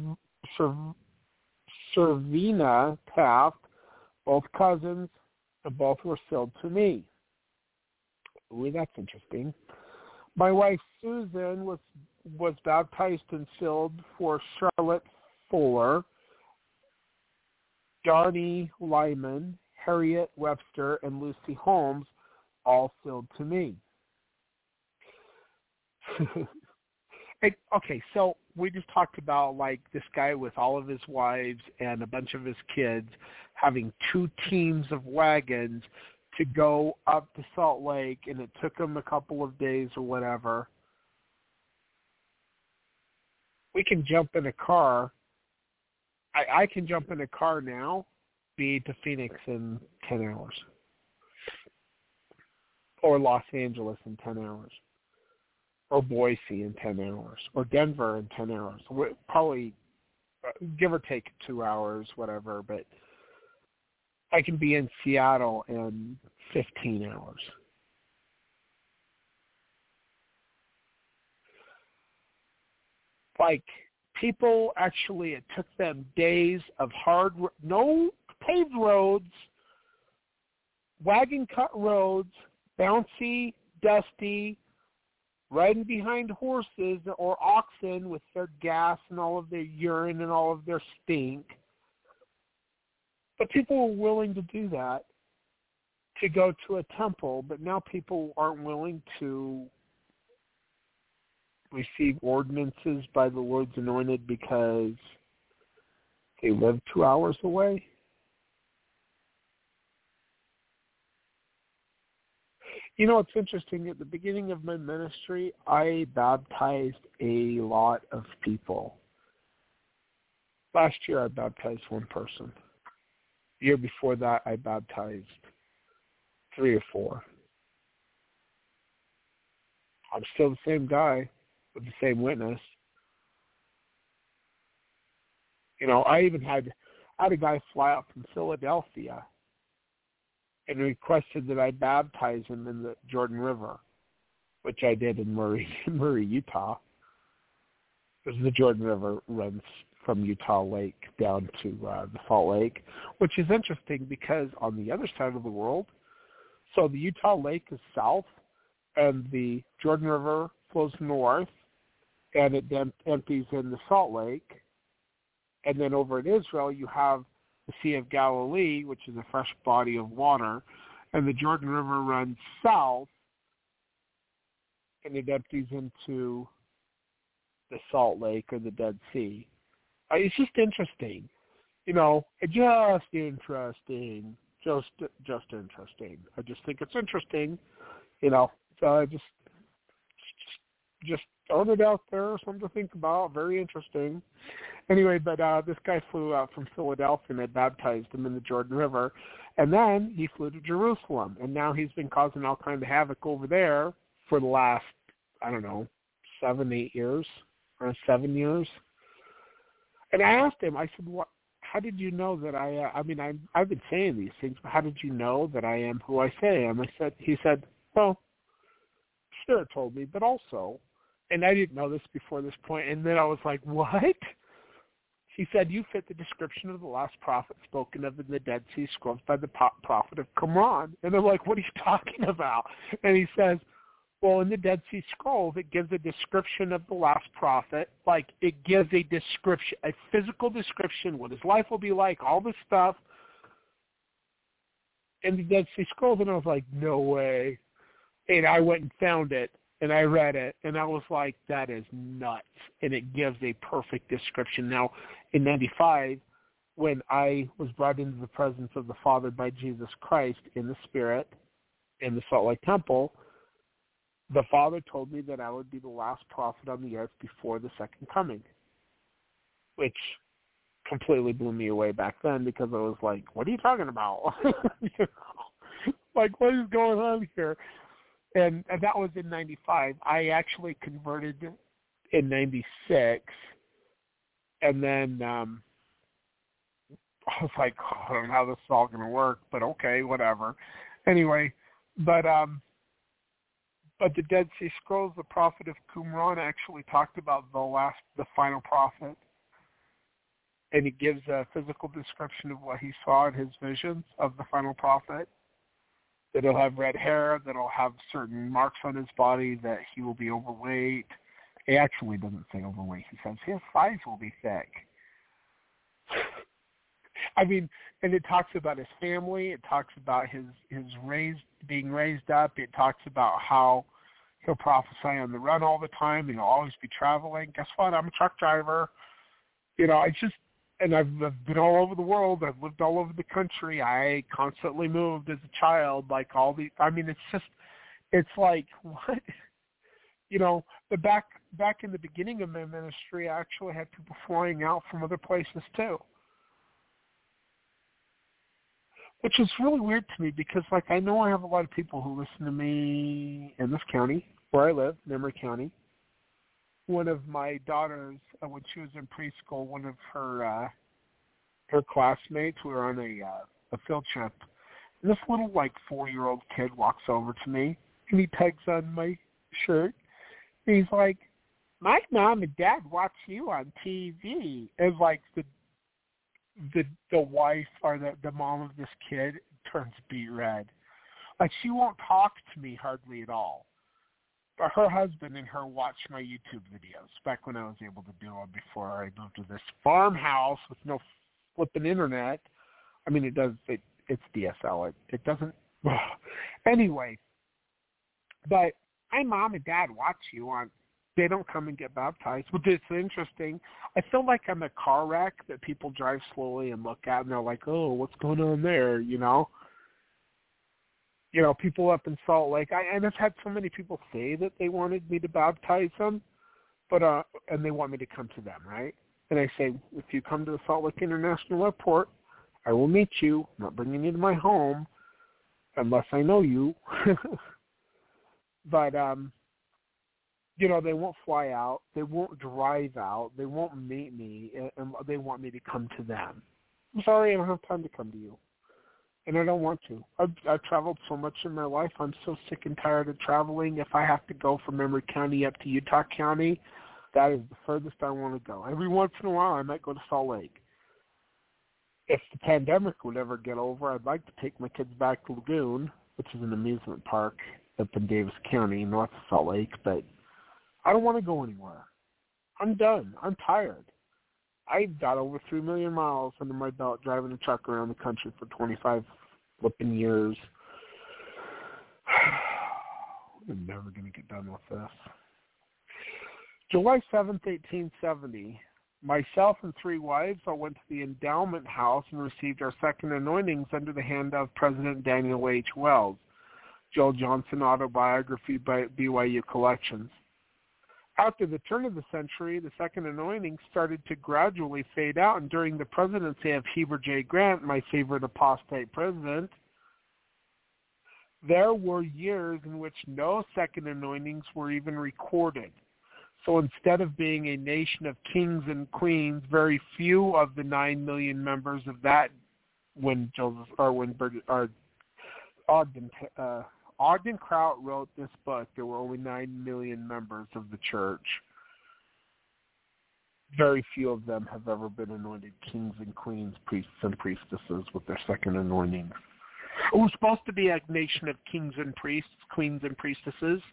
Servina Taft, both cousins, and both were sealed to me. Ooh, that's interesting. My wife Susan was baptized and sealed for Charlotte Fuller, Darnie Lyman, Harriet Webster, and Lucy Holmes, all sealed to me. Okay, so we just talked about like this guy with all of his wives and a bunch of his kids having 2 teams of wagons to go up to Salt Lake, and it took them a couple of days or whatever. We can jump in a car. I can jump in a car now, be to Phoenix in 10 hours. Or Los Angeles in 10 hours. Or Boise in 10 hours. Or Denver in 10 hours. Probably, give or take 2 hours, whatever, but I can be in Seattle in 15 hours. Like, People actually, it took them days of no paved roads, wagon cut roads, bouncy, dusty, riding behind horses or oxen with their gas and all of their urine and all of their stink. But people were willing to do that, to go to a temple, but now people aren't willing to receive ordinances by the Lord's anointed because they live 2 hours away. You know, it's interesting. At the beginning of my ministry, I baptized a lot of people. Last year, I baptized one person. The year before that, I baptized 3 or 4. I'm still the same guy with the same witness. You know, I had a guy fly out from Philadelphia and requested that I baptize him in the Jordan River, which I did in Murray, Utah. Because the Jordan River runs from Utah Lake down to the Salt Lake, which is interesting because on the other side of the world, so the Utah Lake is south, and the Jordan River flows north, and it then empties in the Salt Lake. And then over in Israel, you have the Sea of Galilee, which is a fresh body of water, and the Jordan River runs south, and it empties into the Salt Lake or the Dead Sea. It's just interesting. You know, just interesting. Just interesting. I just think it's interesting, you know. So I just throwing it out there, something to think about. Very interesting. Anyway, but this guy flew out from Philadelphia, and I baptized him in the Jordan River, and then he flew to Jerusalem, and now he's been causing all kinds of havoc over there for the last, 7 years, or 7 years. And I asked him, I said, "What? How did you know that I've been saying these things, but how did you know that I am who I say I am?" He said, "Well, Spirit told me, but also," and I didn't know this before this point, and then I was like, "What?" He said, "You fit the description of the last prophet spoken of in the Dead Sea Scrolls by the prophet of Qumran." And I'm like, "What are you talking about?" And he says, "Well, in the Dead Sea Scrolls, it gives a description of the last prophet. Like, it gives a description, a physical description, what his life will be like, all this stuff in the Dead Sea Scrolls." And I was like, "No way." And I went and found it, and I read it, and I was like, that is nuts. And it gives a perfect description. Now, in 95, when I was brought into the presence of the Father by Jesus Christ in the Spirit in the Salt Lake Temple, the Father told me that I would be the last prophet on the earth before the second coming, which completely blew me away back then because I was like, what are you talking about? Like, what is going on here? And that was in 95. I actually converted in 96, and then I was like, oh, I don't know how this is all going to work, but okay, whatever. Anyway, but the Dead Sea Scrolls, the prophet of Qumran actually talked about the final prophet, and he gives a physical description of what he saw in his visions of the final prophet, that he'll have red hair, that he'll have certain marks on his body, that he will be overweight. He actually doesn't say overweight. He says his thighs will be thick. I mean, and it talks about his family. It talks about his being raised up. It talks about how he'll prophesy on the run all the time, and he'll always be traveling. Guess what? I'm a truck driver. You know, and I've been all over the world. I've lived all over the country. I constantly moved as a child. It's like, what? You know, back in the beginning of my ministry, I actually had people flying out from other places too, which is really weird to me because, like, I know I have a lot of people who listen to me in this county where I live, Emory County. One of my daughters, when she was in preschool, one of her classmates, we were on a field trip, and this little, 4-year-old kid walks over to me, and he pegs on my shirt, and he's like, my mom and dad watch you on TV. And like the wife or the mom of this kid turns beet red. Like she won't talk to me hardly at all. But her husband and her watch my YouTube videos back when I was able to do them before I moved to this farmhouse with no flipping internet. I mean, it's DSL. It doesn't. Anyway, but my mom and dad watch you on. They don't come and get baptized, which is interesting. I feel like I'm a car wreck that people drive slowly and look at, and they're like, "Oh, what's going on there?" You know, people up in Salt Lake. And I've had so many people say that they wanted me to baptize them, but and they want me to come to them, right? And I say, if you come to the Salt Lake International Airport, I will meet you. I'm not bringing you to my home unless I know you. But they won't fly out. They won't drive out. They won't meet me, and they want me to come to them. I'm sorry, I don't have time to come to you. And I don't want to. I've traveled so much in my life. I'm so sick and tired of traveling. If I have to go from Emory County up to Utah County, that is the furthest I want to go. Every once in a while, I might go to Salt Lake. If the pandemic would ever get over, I'd like to take my kids back to Lagoon, which is an amusement park up in Davis County, north of Salt Lake, but I don't want to go anywhere. I'm done. I'm tired. I've got over 3 million miles under my belt driving a truck around the country for 25 flipping years. I'm never going to get done with this. July 7th, 1870, myself and 3 wives all went to the endowment house and received our second anointings under the hand of President Daniel H. Wells. Joel Johnson Autobiography by BYU Collections. After the turn of the century, the second anointing started to gradually fade out, and during the presidency of Heber J. Grant, my favorite apostate president, there were years in which no second anointings were even recorded. So instead of being a nation of kings and queens, very few of the 9 million members of that, Ogden Kraut wrote this book, there were only 9 million members of the church. Very few of them have ever been anointed kings and queens, priests and priestesses with their second anointing. It was supposed to be a nation of kings and priests, queens and priestesses.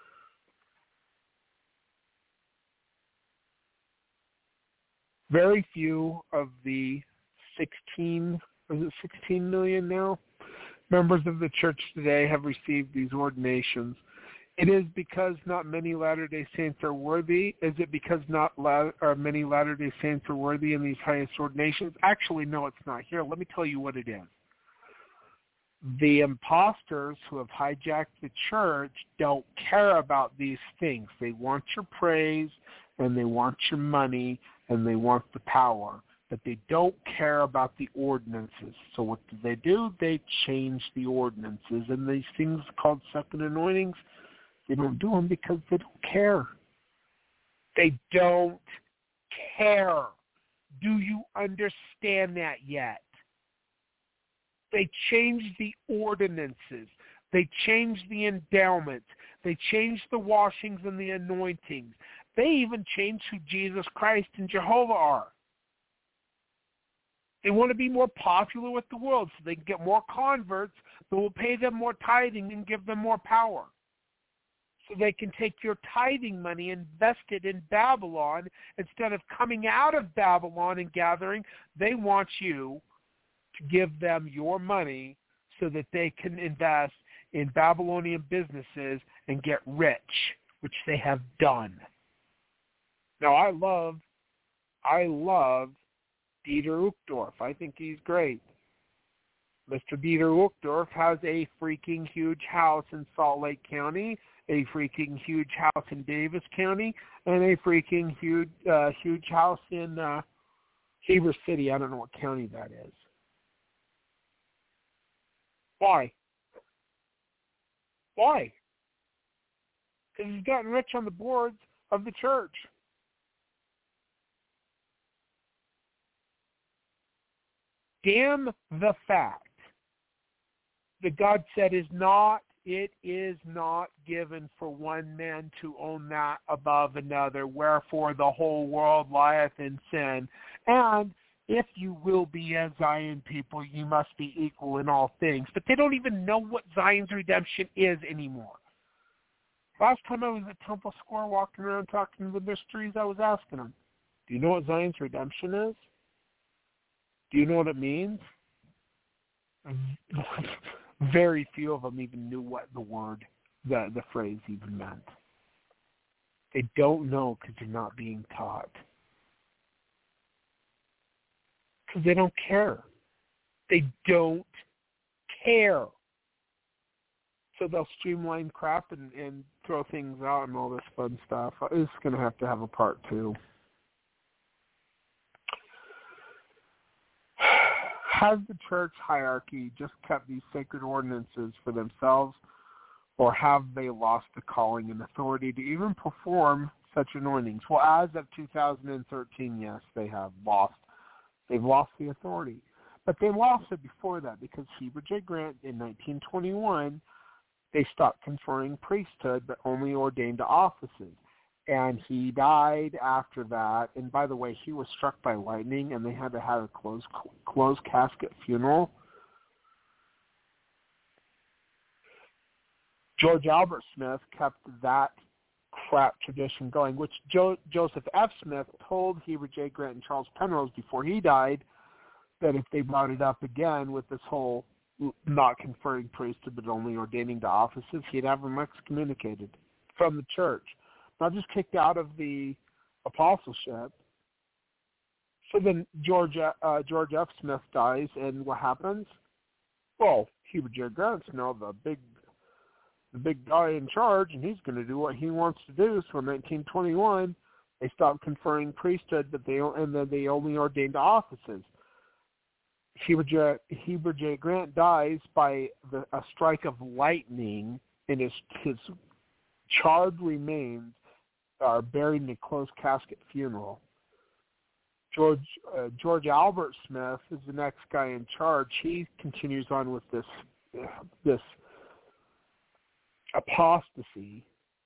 Very few of the 16 million now? Members of the church today have received these ordinations. It is because not many Latter-day Saints are worthy. Is it because not many Latter-day Saints are worthy in these highest ordinations? Actually, no, it's not. Here, let me tell you what it is. The imposters who have hijacked the church don't care about these things. They want your praise, and they want your money, and they want the power. But they don't care about the ordinances. So what do? They change the ordinances. And these things called second anointings, they don't do them because they don't care. They don't care. Do you understand that yet? They change the ordinances. They change the endowments. They change the washings and the anointings. They even change who Jesus Christ and Jehovah are. They want to be more popular with the world so they can get more converts that will pay them more tithing and give them more power. So they can take your tithing money, invest it in Babylon. Instead of coming out of Babylon and gathering, they want you to give them your money so that they can invest in Babylonian businesses and get rich, which they have done. Now, I love Dieter Uchtdorf. I think he's great. Mr. Dieter Uchtdorf has a freaking huge house in Salt Lake County, a freaking huge house in Davis County, and a freaking huge house in Heber City. I don't know what county that is. Why? Why? Because he's gotten rich on the boards of the church. Damn the fact that God said is not it is not given for one man to own that above another, wherefore the whole world lieth in sin. And if you will be a Zion people, you must be equal in all things. But they don't even know what Zion's redemption is anymore. Last time I was at Temple Square walking around talking to the mysteries, I was asking them, do you know what Zion's redemption is? Do you know what it means? Very few of them even knew what the word, the phrase even meant. They don't know because they're not being taught. Because they don't care. They don't care. So they'll streamline crap and throw things out and all this fun stuff. It's going to have a part 2. Has the church hierarchy just kept these sacred ordinances for themselves, or have they lost the calling and authority to even perform such anointings? Well, as of 2013, yes, they have lost. They've lost the authority. But they lost it before that because Heber J. Grant in 1921, they stopped conferring priesthood but only ordained to offices. And he died after that. And by the way, he was struck by lightning, and they had to have a closed casket funeral. George Albert Smith kept that crap tradition going, which Joseph F. Smith told Heber J. Grant and Charles Penrose before he died that if they brought it up again with this whole not conferring priesthood but only ordaining to offices, he'd have them excommunicated from the church. Not just kicked out of the apostleship. So then George F. Smith dies, and what happens? Well, Heber J. Grant's now the big guy in charge, and he's going to do what he wants to do. So in 1921, they stopped conferring priesthood, but they only ordained to offices. Heber J. Grant dies by a strike of lightning, and his charred remains are buried in a closed casket funeral. George Albert Smith is the next guy in charge. He continues on with this apostasy.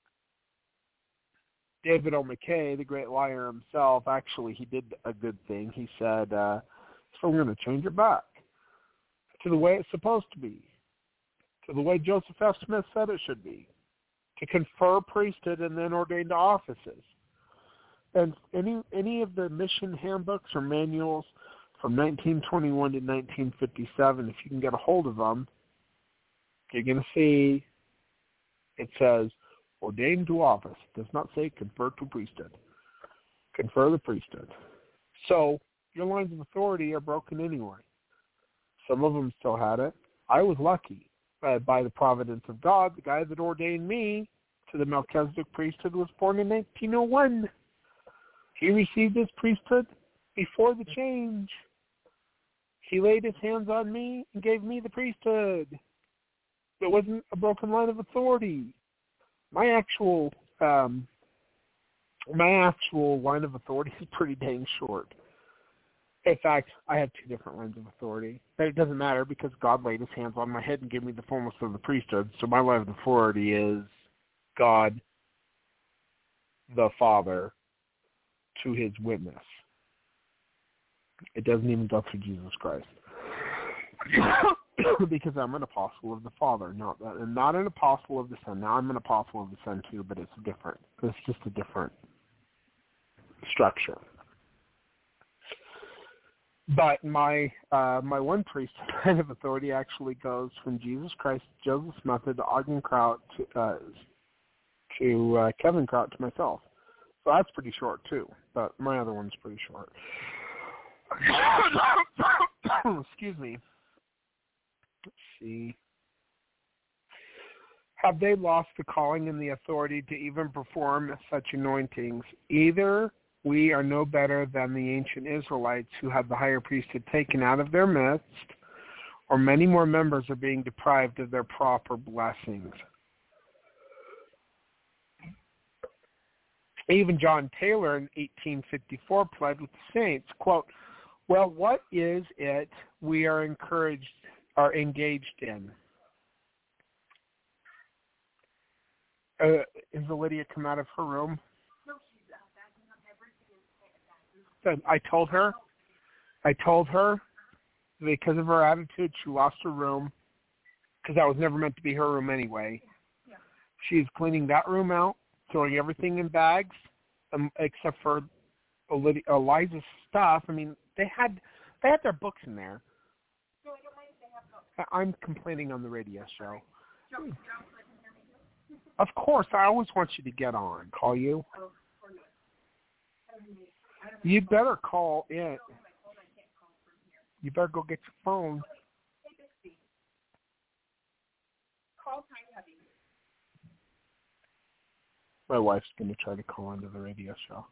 David O. McKay, the great liar himself, actually he did a good thing. He said, so we're going to change it back to the way it's supposed to be, to the way Joseph F. Smith said it should be, to confer priesthood and then ordain to offices. And any of the mission handbooks or manuals from 1921 to 1957, if you can get a hold of them, you're going to see it says ordained to office. It does not say confer to priesthood. Confer the priesthood. So your lines of authority are broken anyway. Some of them still had it. I was lucky. By the providence of God, the guy that ordained me to the Melchizedek priesthood was born in 1901. He received his priesthood before the change. He laid his hands on me and gave me the priesthood. It wasn't a broken line of authority. My actual line of authority is pretty dang short. In fact, I have 2 different lines of authority. But it doesn't matter because God laid his hands on my head and gave me the fullness of the priesthood. So my line of authority is God, the Father, to his witness. It doesn't even go through Jesus Christ. Because I'm an apostle of the Father, not an apostle of the Son. Now I'm an apostle of the Son too, but it's different. It's just a different structure. But my one priest kind of authority actually goes from Jesus Christ, Joseph Smith, to Ogden Kraut, to Kevin Kraut, to myself. So that's pretty short too. But my other one's pretty short. Excuse me. Let's see. Have they lost the calling and the authority to even perform such anointings? Either we are no better than the ancient Israelites who had the higher priesthood taken out of their midst, or many more members are being deprived of their proper blessings. Even John Taylor in 1854 pled with the saints, quote, well, what is it we are engaged in? Is Lydia come out of her room? No, she's backing up everything. I told her because of her attitude, she lost her room because that was never meant to be her room anyway. Yeah. She's cleaning that room out, throwing everything in bags, except for Eliza's stuff. I mean, they had their books in there. No, I don't mind if they have books. I'm complaining on the radio show. Of course, I always want you to get on. Call you. You better call in. You better go get your phone. My wife's going to try to call into the radio show.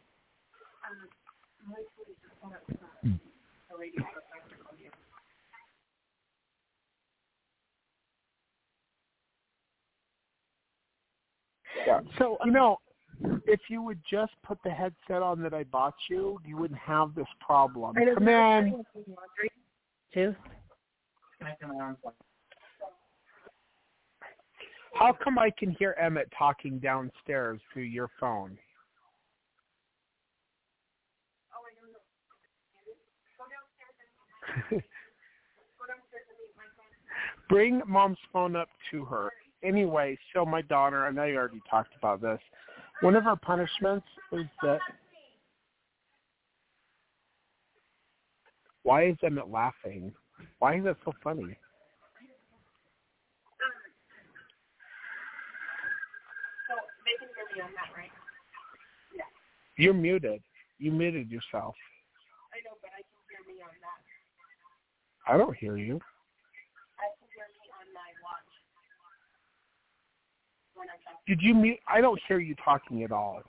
Yeah. So, if you would just put the headset on that I bought you, you wouldn't have this problem. Come in. Too? How come I can hear Emmett talking downstairs through your phone? Oh, I don't know. Go downstairs and meet my phone. Bring Mom's phone up to her. Anyway, so my daughter, I know you already talked about this. One of her punishments is that... Why is Emmett laughing? Why is that so funny? So they can hear me on that, right? Yeah. You're muted. You muted yourself. I know, but I can hear me on that. I don't hear you. I can hear me on my watch. When I'm talking. Did you mute? I don't hear you talking at all.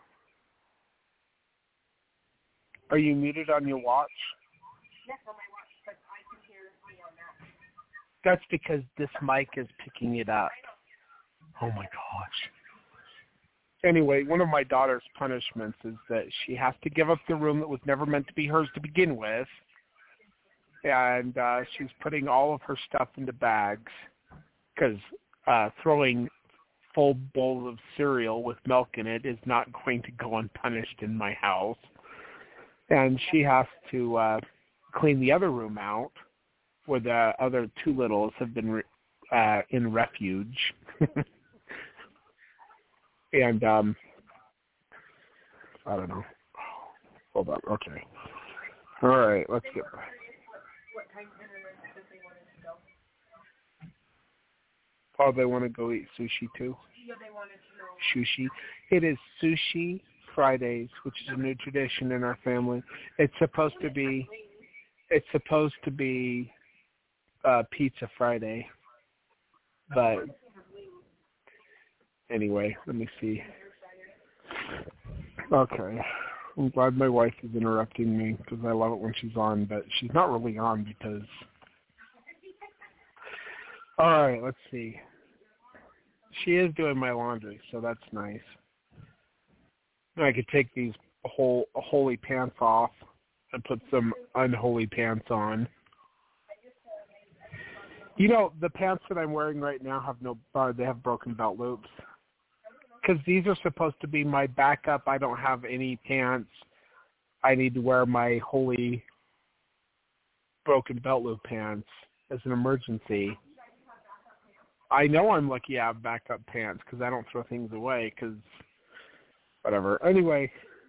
Are you muted on your watch? Yes, on my watch, but I can hear me on that. That's because this mic is picking it up. Oh, my gosh. Anyway, one of my daughter's punishments is that she has to give up the room that was never meant to be hers to begin with. And she's putting all of her stuff into bags because throwing full bowls of cereal with milk in it is not going to go unpunished in my house. And she has to clean the other room out where the other two littles have been in refuge. And I don't know. Hold on. Okay. All right. Let's get back. What time does they want to go? Oh, they want to go eat sushi too? Yeah, they wanted to know. Sushi. It is Sushi Fridays, which is a new tradition in our family. It's supposed to be Pizza Friday. But anyway, let me see. Okay. I'm glad my wife is interrupting me because I love it when she's on, but she's not really on because... All right, let's see. She is doing my laundry, so that's nice. I could take these holy pants off and put some unholy pants on. The pants that I'm wearing right now have they have broken belt loops. Because these are supposed to be my backup. I don't have any pants. I need to wear my holy broken belt loop pants as an emergency. I know I'm lucky I have backup pants because I don't throw things away because whatever. Anyway,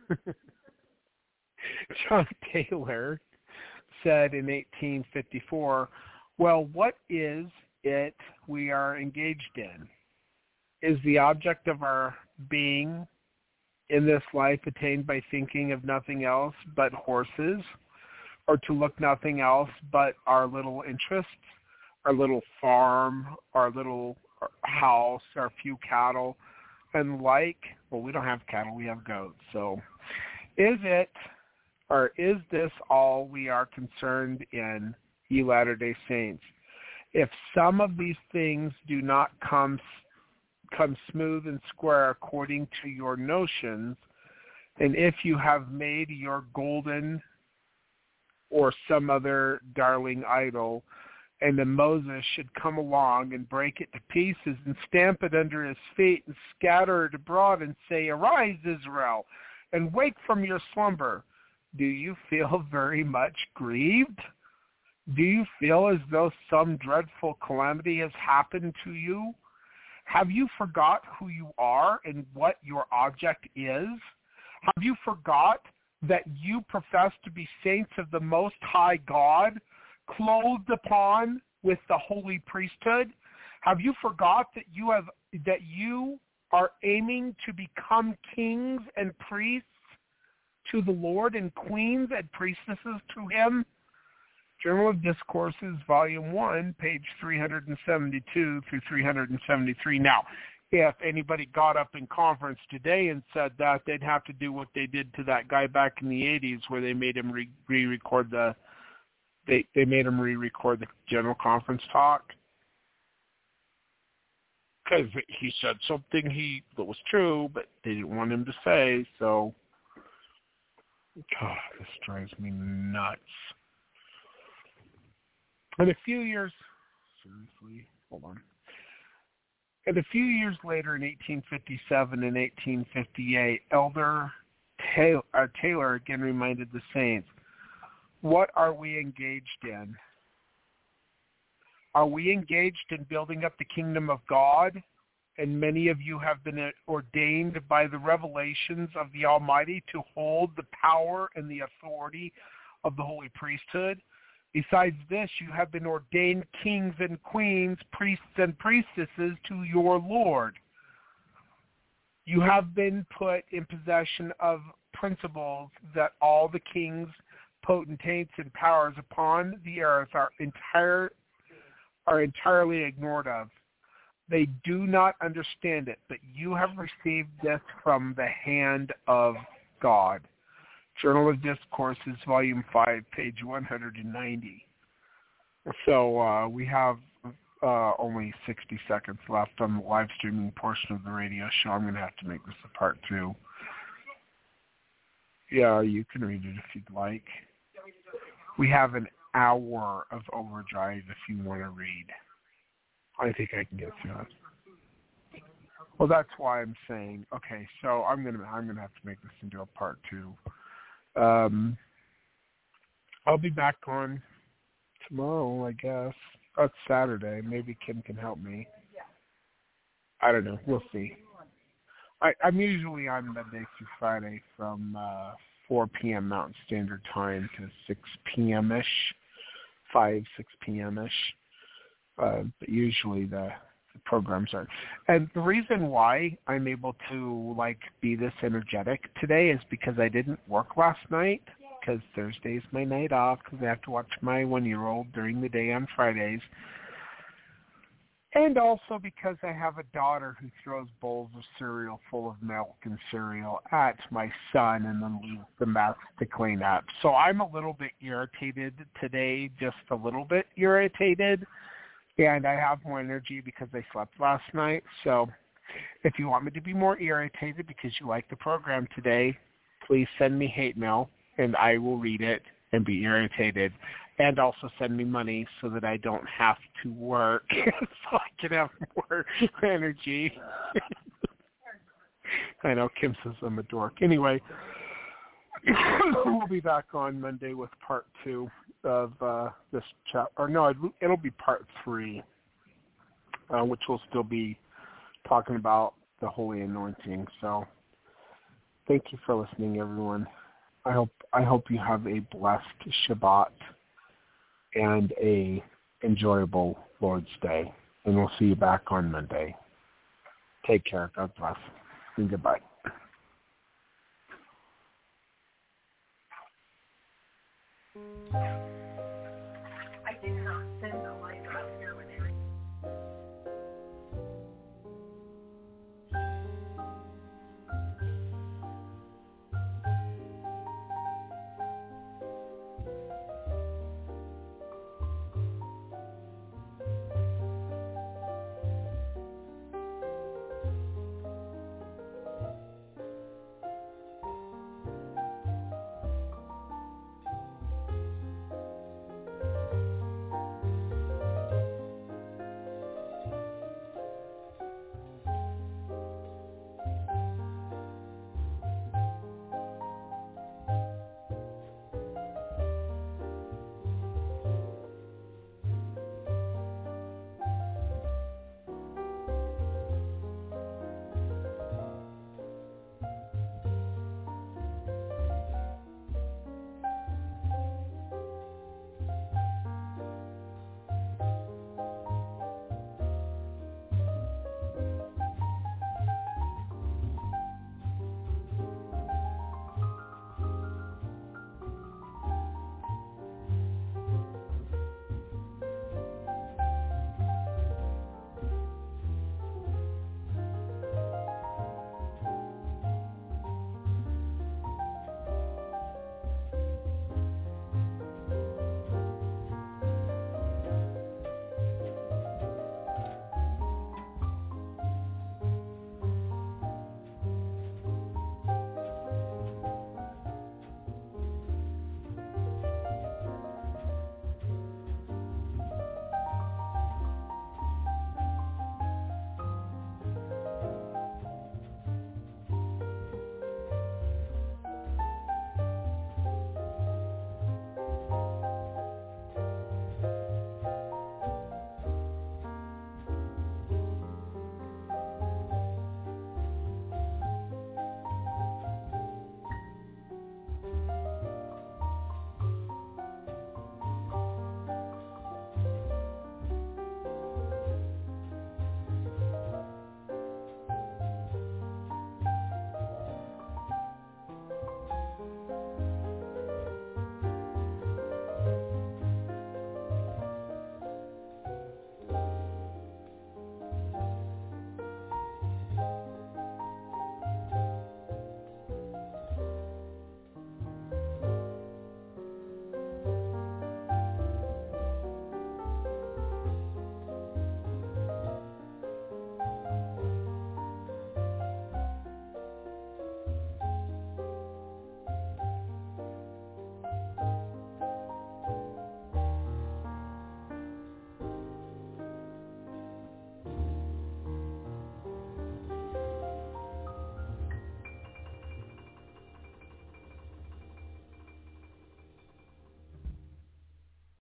John Taylor said in 1854, well, what is it we are engaged in? Is the object of our being in this life attained by thinking of nothing else but horses, or to look nothing else but our little interests, our little farm, our little house, our few cattle, and like? Well, we don't have cattle, we have goats. So is this all we are concerned in, ye Latter-day Saints? If some of these things do not come smooth and square according to your notions, and if you have made your golden or some other darling idol And then Moses should come along and break it to pieces and stamp it under his feet and scatter it abroad and say, "Arise, Israel, and wake from your slumber." Do you feel very much grieved? Do you feel as though some dreadful calamity has happened to you? Have you forgot who you are and what your object is? Have you forgot that you profess to be saints of the Most High God, clothed upon with the holy priesthood? Have you forgot that you are aiming to become kings and priests to the Lord and queens and priestesses to him? Journal of Discourses, Volume 1, page 372 through 373. Now, if anybody got up in conference today and said that, they'd have to do what they did to that guy back in the 80s where they made him re-record the general conference talk. Because he said something that was true, but they didn't want him to say, so... God, this drives me nuts. And a few years later in 1857 and 1858, Elder Taylor again reminded the saints, what are we engaged in? Are we engaged in building up the kingdom of God? And many of you have been ordained by the revelations of the Almighty to hold the power and the authority of the holy priesthood. Besides this, you have been ordained kings and queens, priests and priestesses to your Lord. You have been put in possession of principles that all the kings, potentates, and powers upon the earth are entirely ignored of. They do not understand it, but you have received this from the hand of God. Journal of Discourses, Volume 5, page 190. So we have only 60 seconds left on the live streaming portion of the radio show. I'm going to have to make this a part 2. Yeah, you can read it if you'd like. We have an hour of overdrive if you want to read. I think I can get through it. Well, that's why I'm saying, okay, so I'm gonna have to make this into a part 2. I'll be back on tomorrow, I guess. Oh, it's Saturday. Maybe Kim can help me. I don't know. We'll see. I'm usually on Monday through Friday from 4 p.m. Mountain Standard Time to 6 p.m.-ish, 6 p.m.-ish. But usually the programs are. And the reason why I'm able to be this energetic today is because I didn't work last night, because Thursday's my night off, because I have to watch my 1-year-old during the day on Fridays. And also because I have a daughter who throws bowls of cereal full of milk and cereal at my son and then leaves the mess to clean up. So I'm a little bit irritated today, just a little bit irritated. And I have more energy because I slept last night. So if you want me to be more irritated because you like the program today, please send me hate mail, and I will read it and be irritated. And also send me money so that I don't have to work so I can have more energy. I know Kim says I'm a dork. Anyway, we'll be back on Monday with part 2 of this chat. Or no, it'll be part 3, which will still be talking about the Holy Anointing. So thank you for listening, everyone. I hope you have a blessed Shabbat and a enjoyable Lord's Day. And we'll see you back on Monday. Take care. God bless. And goodbye. Yeah.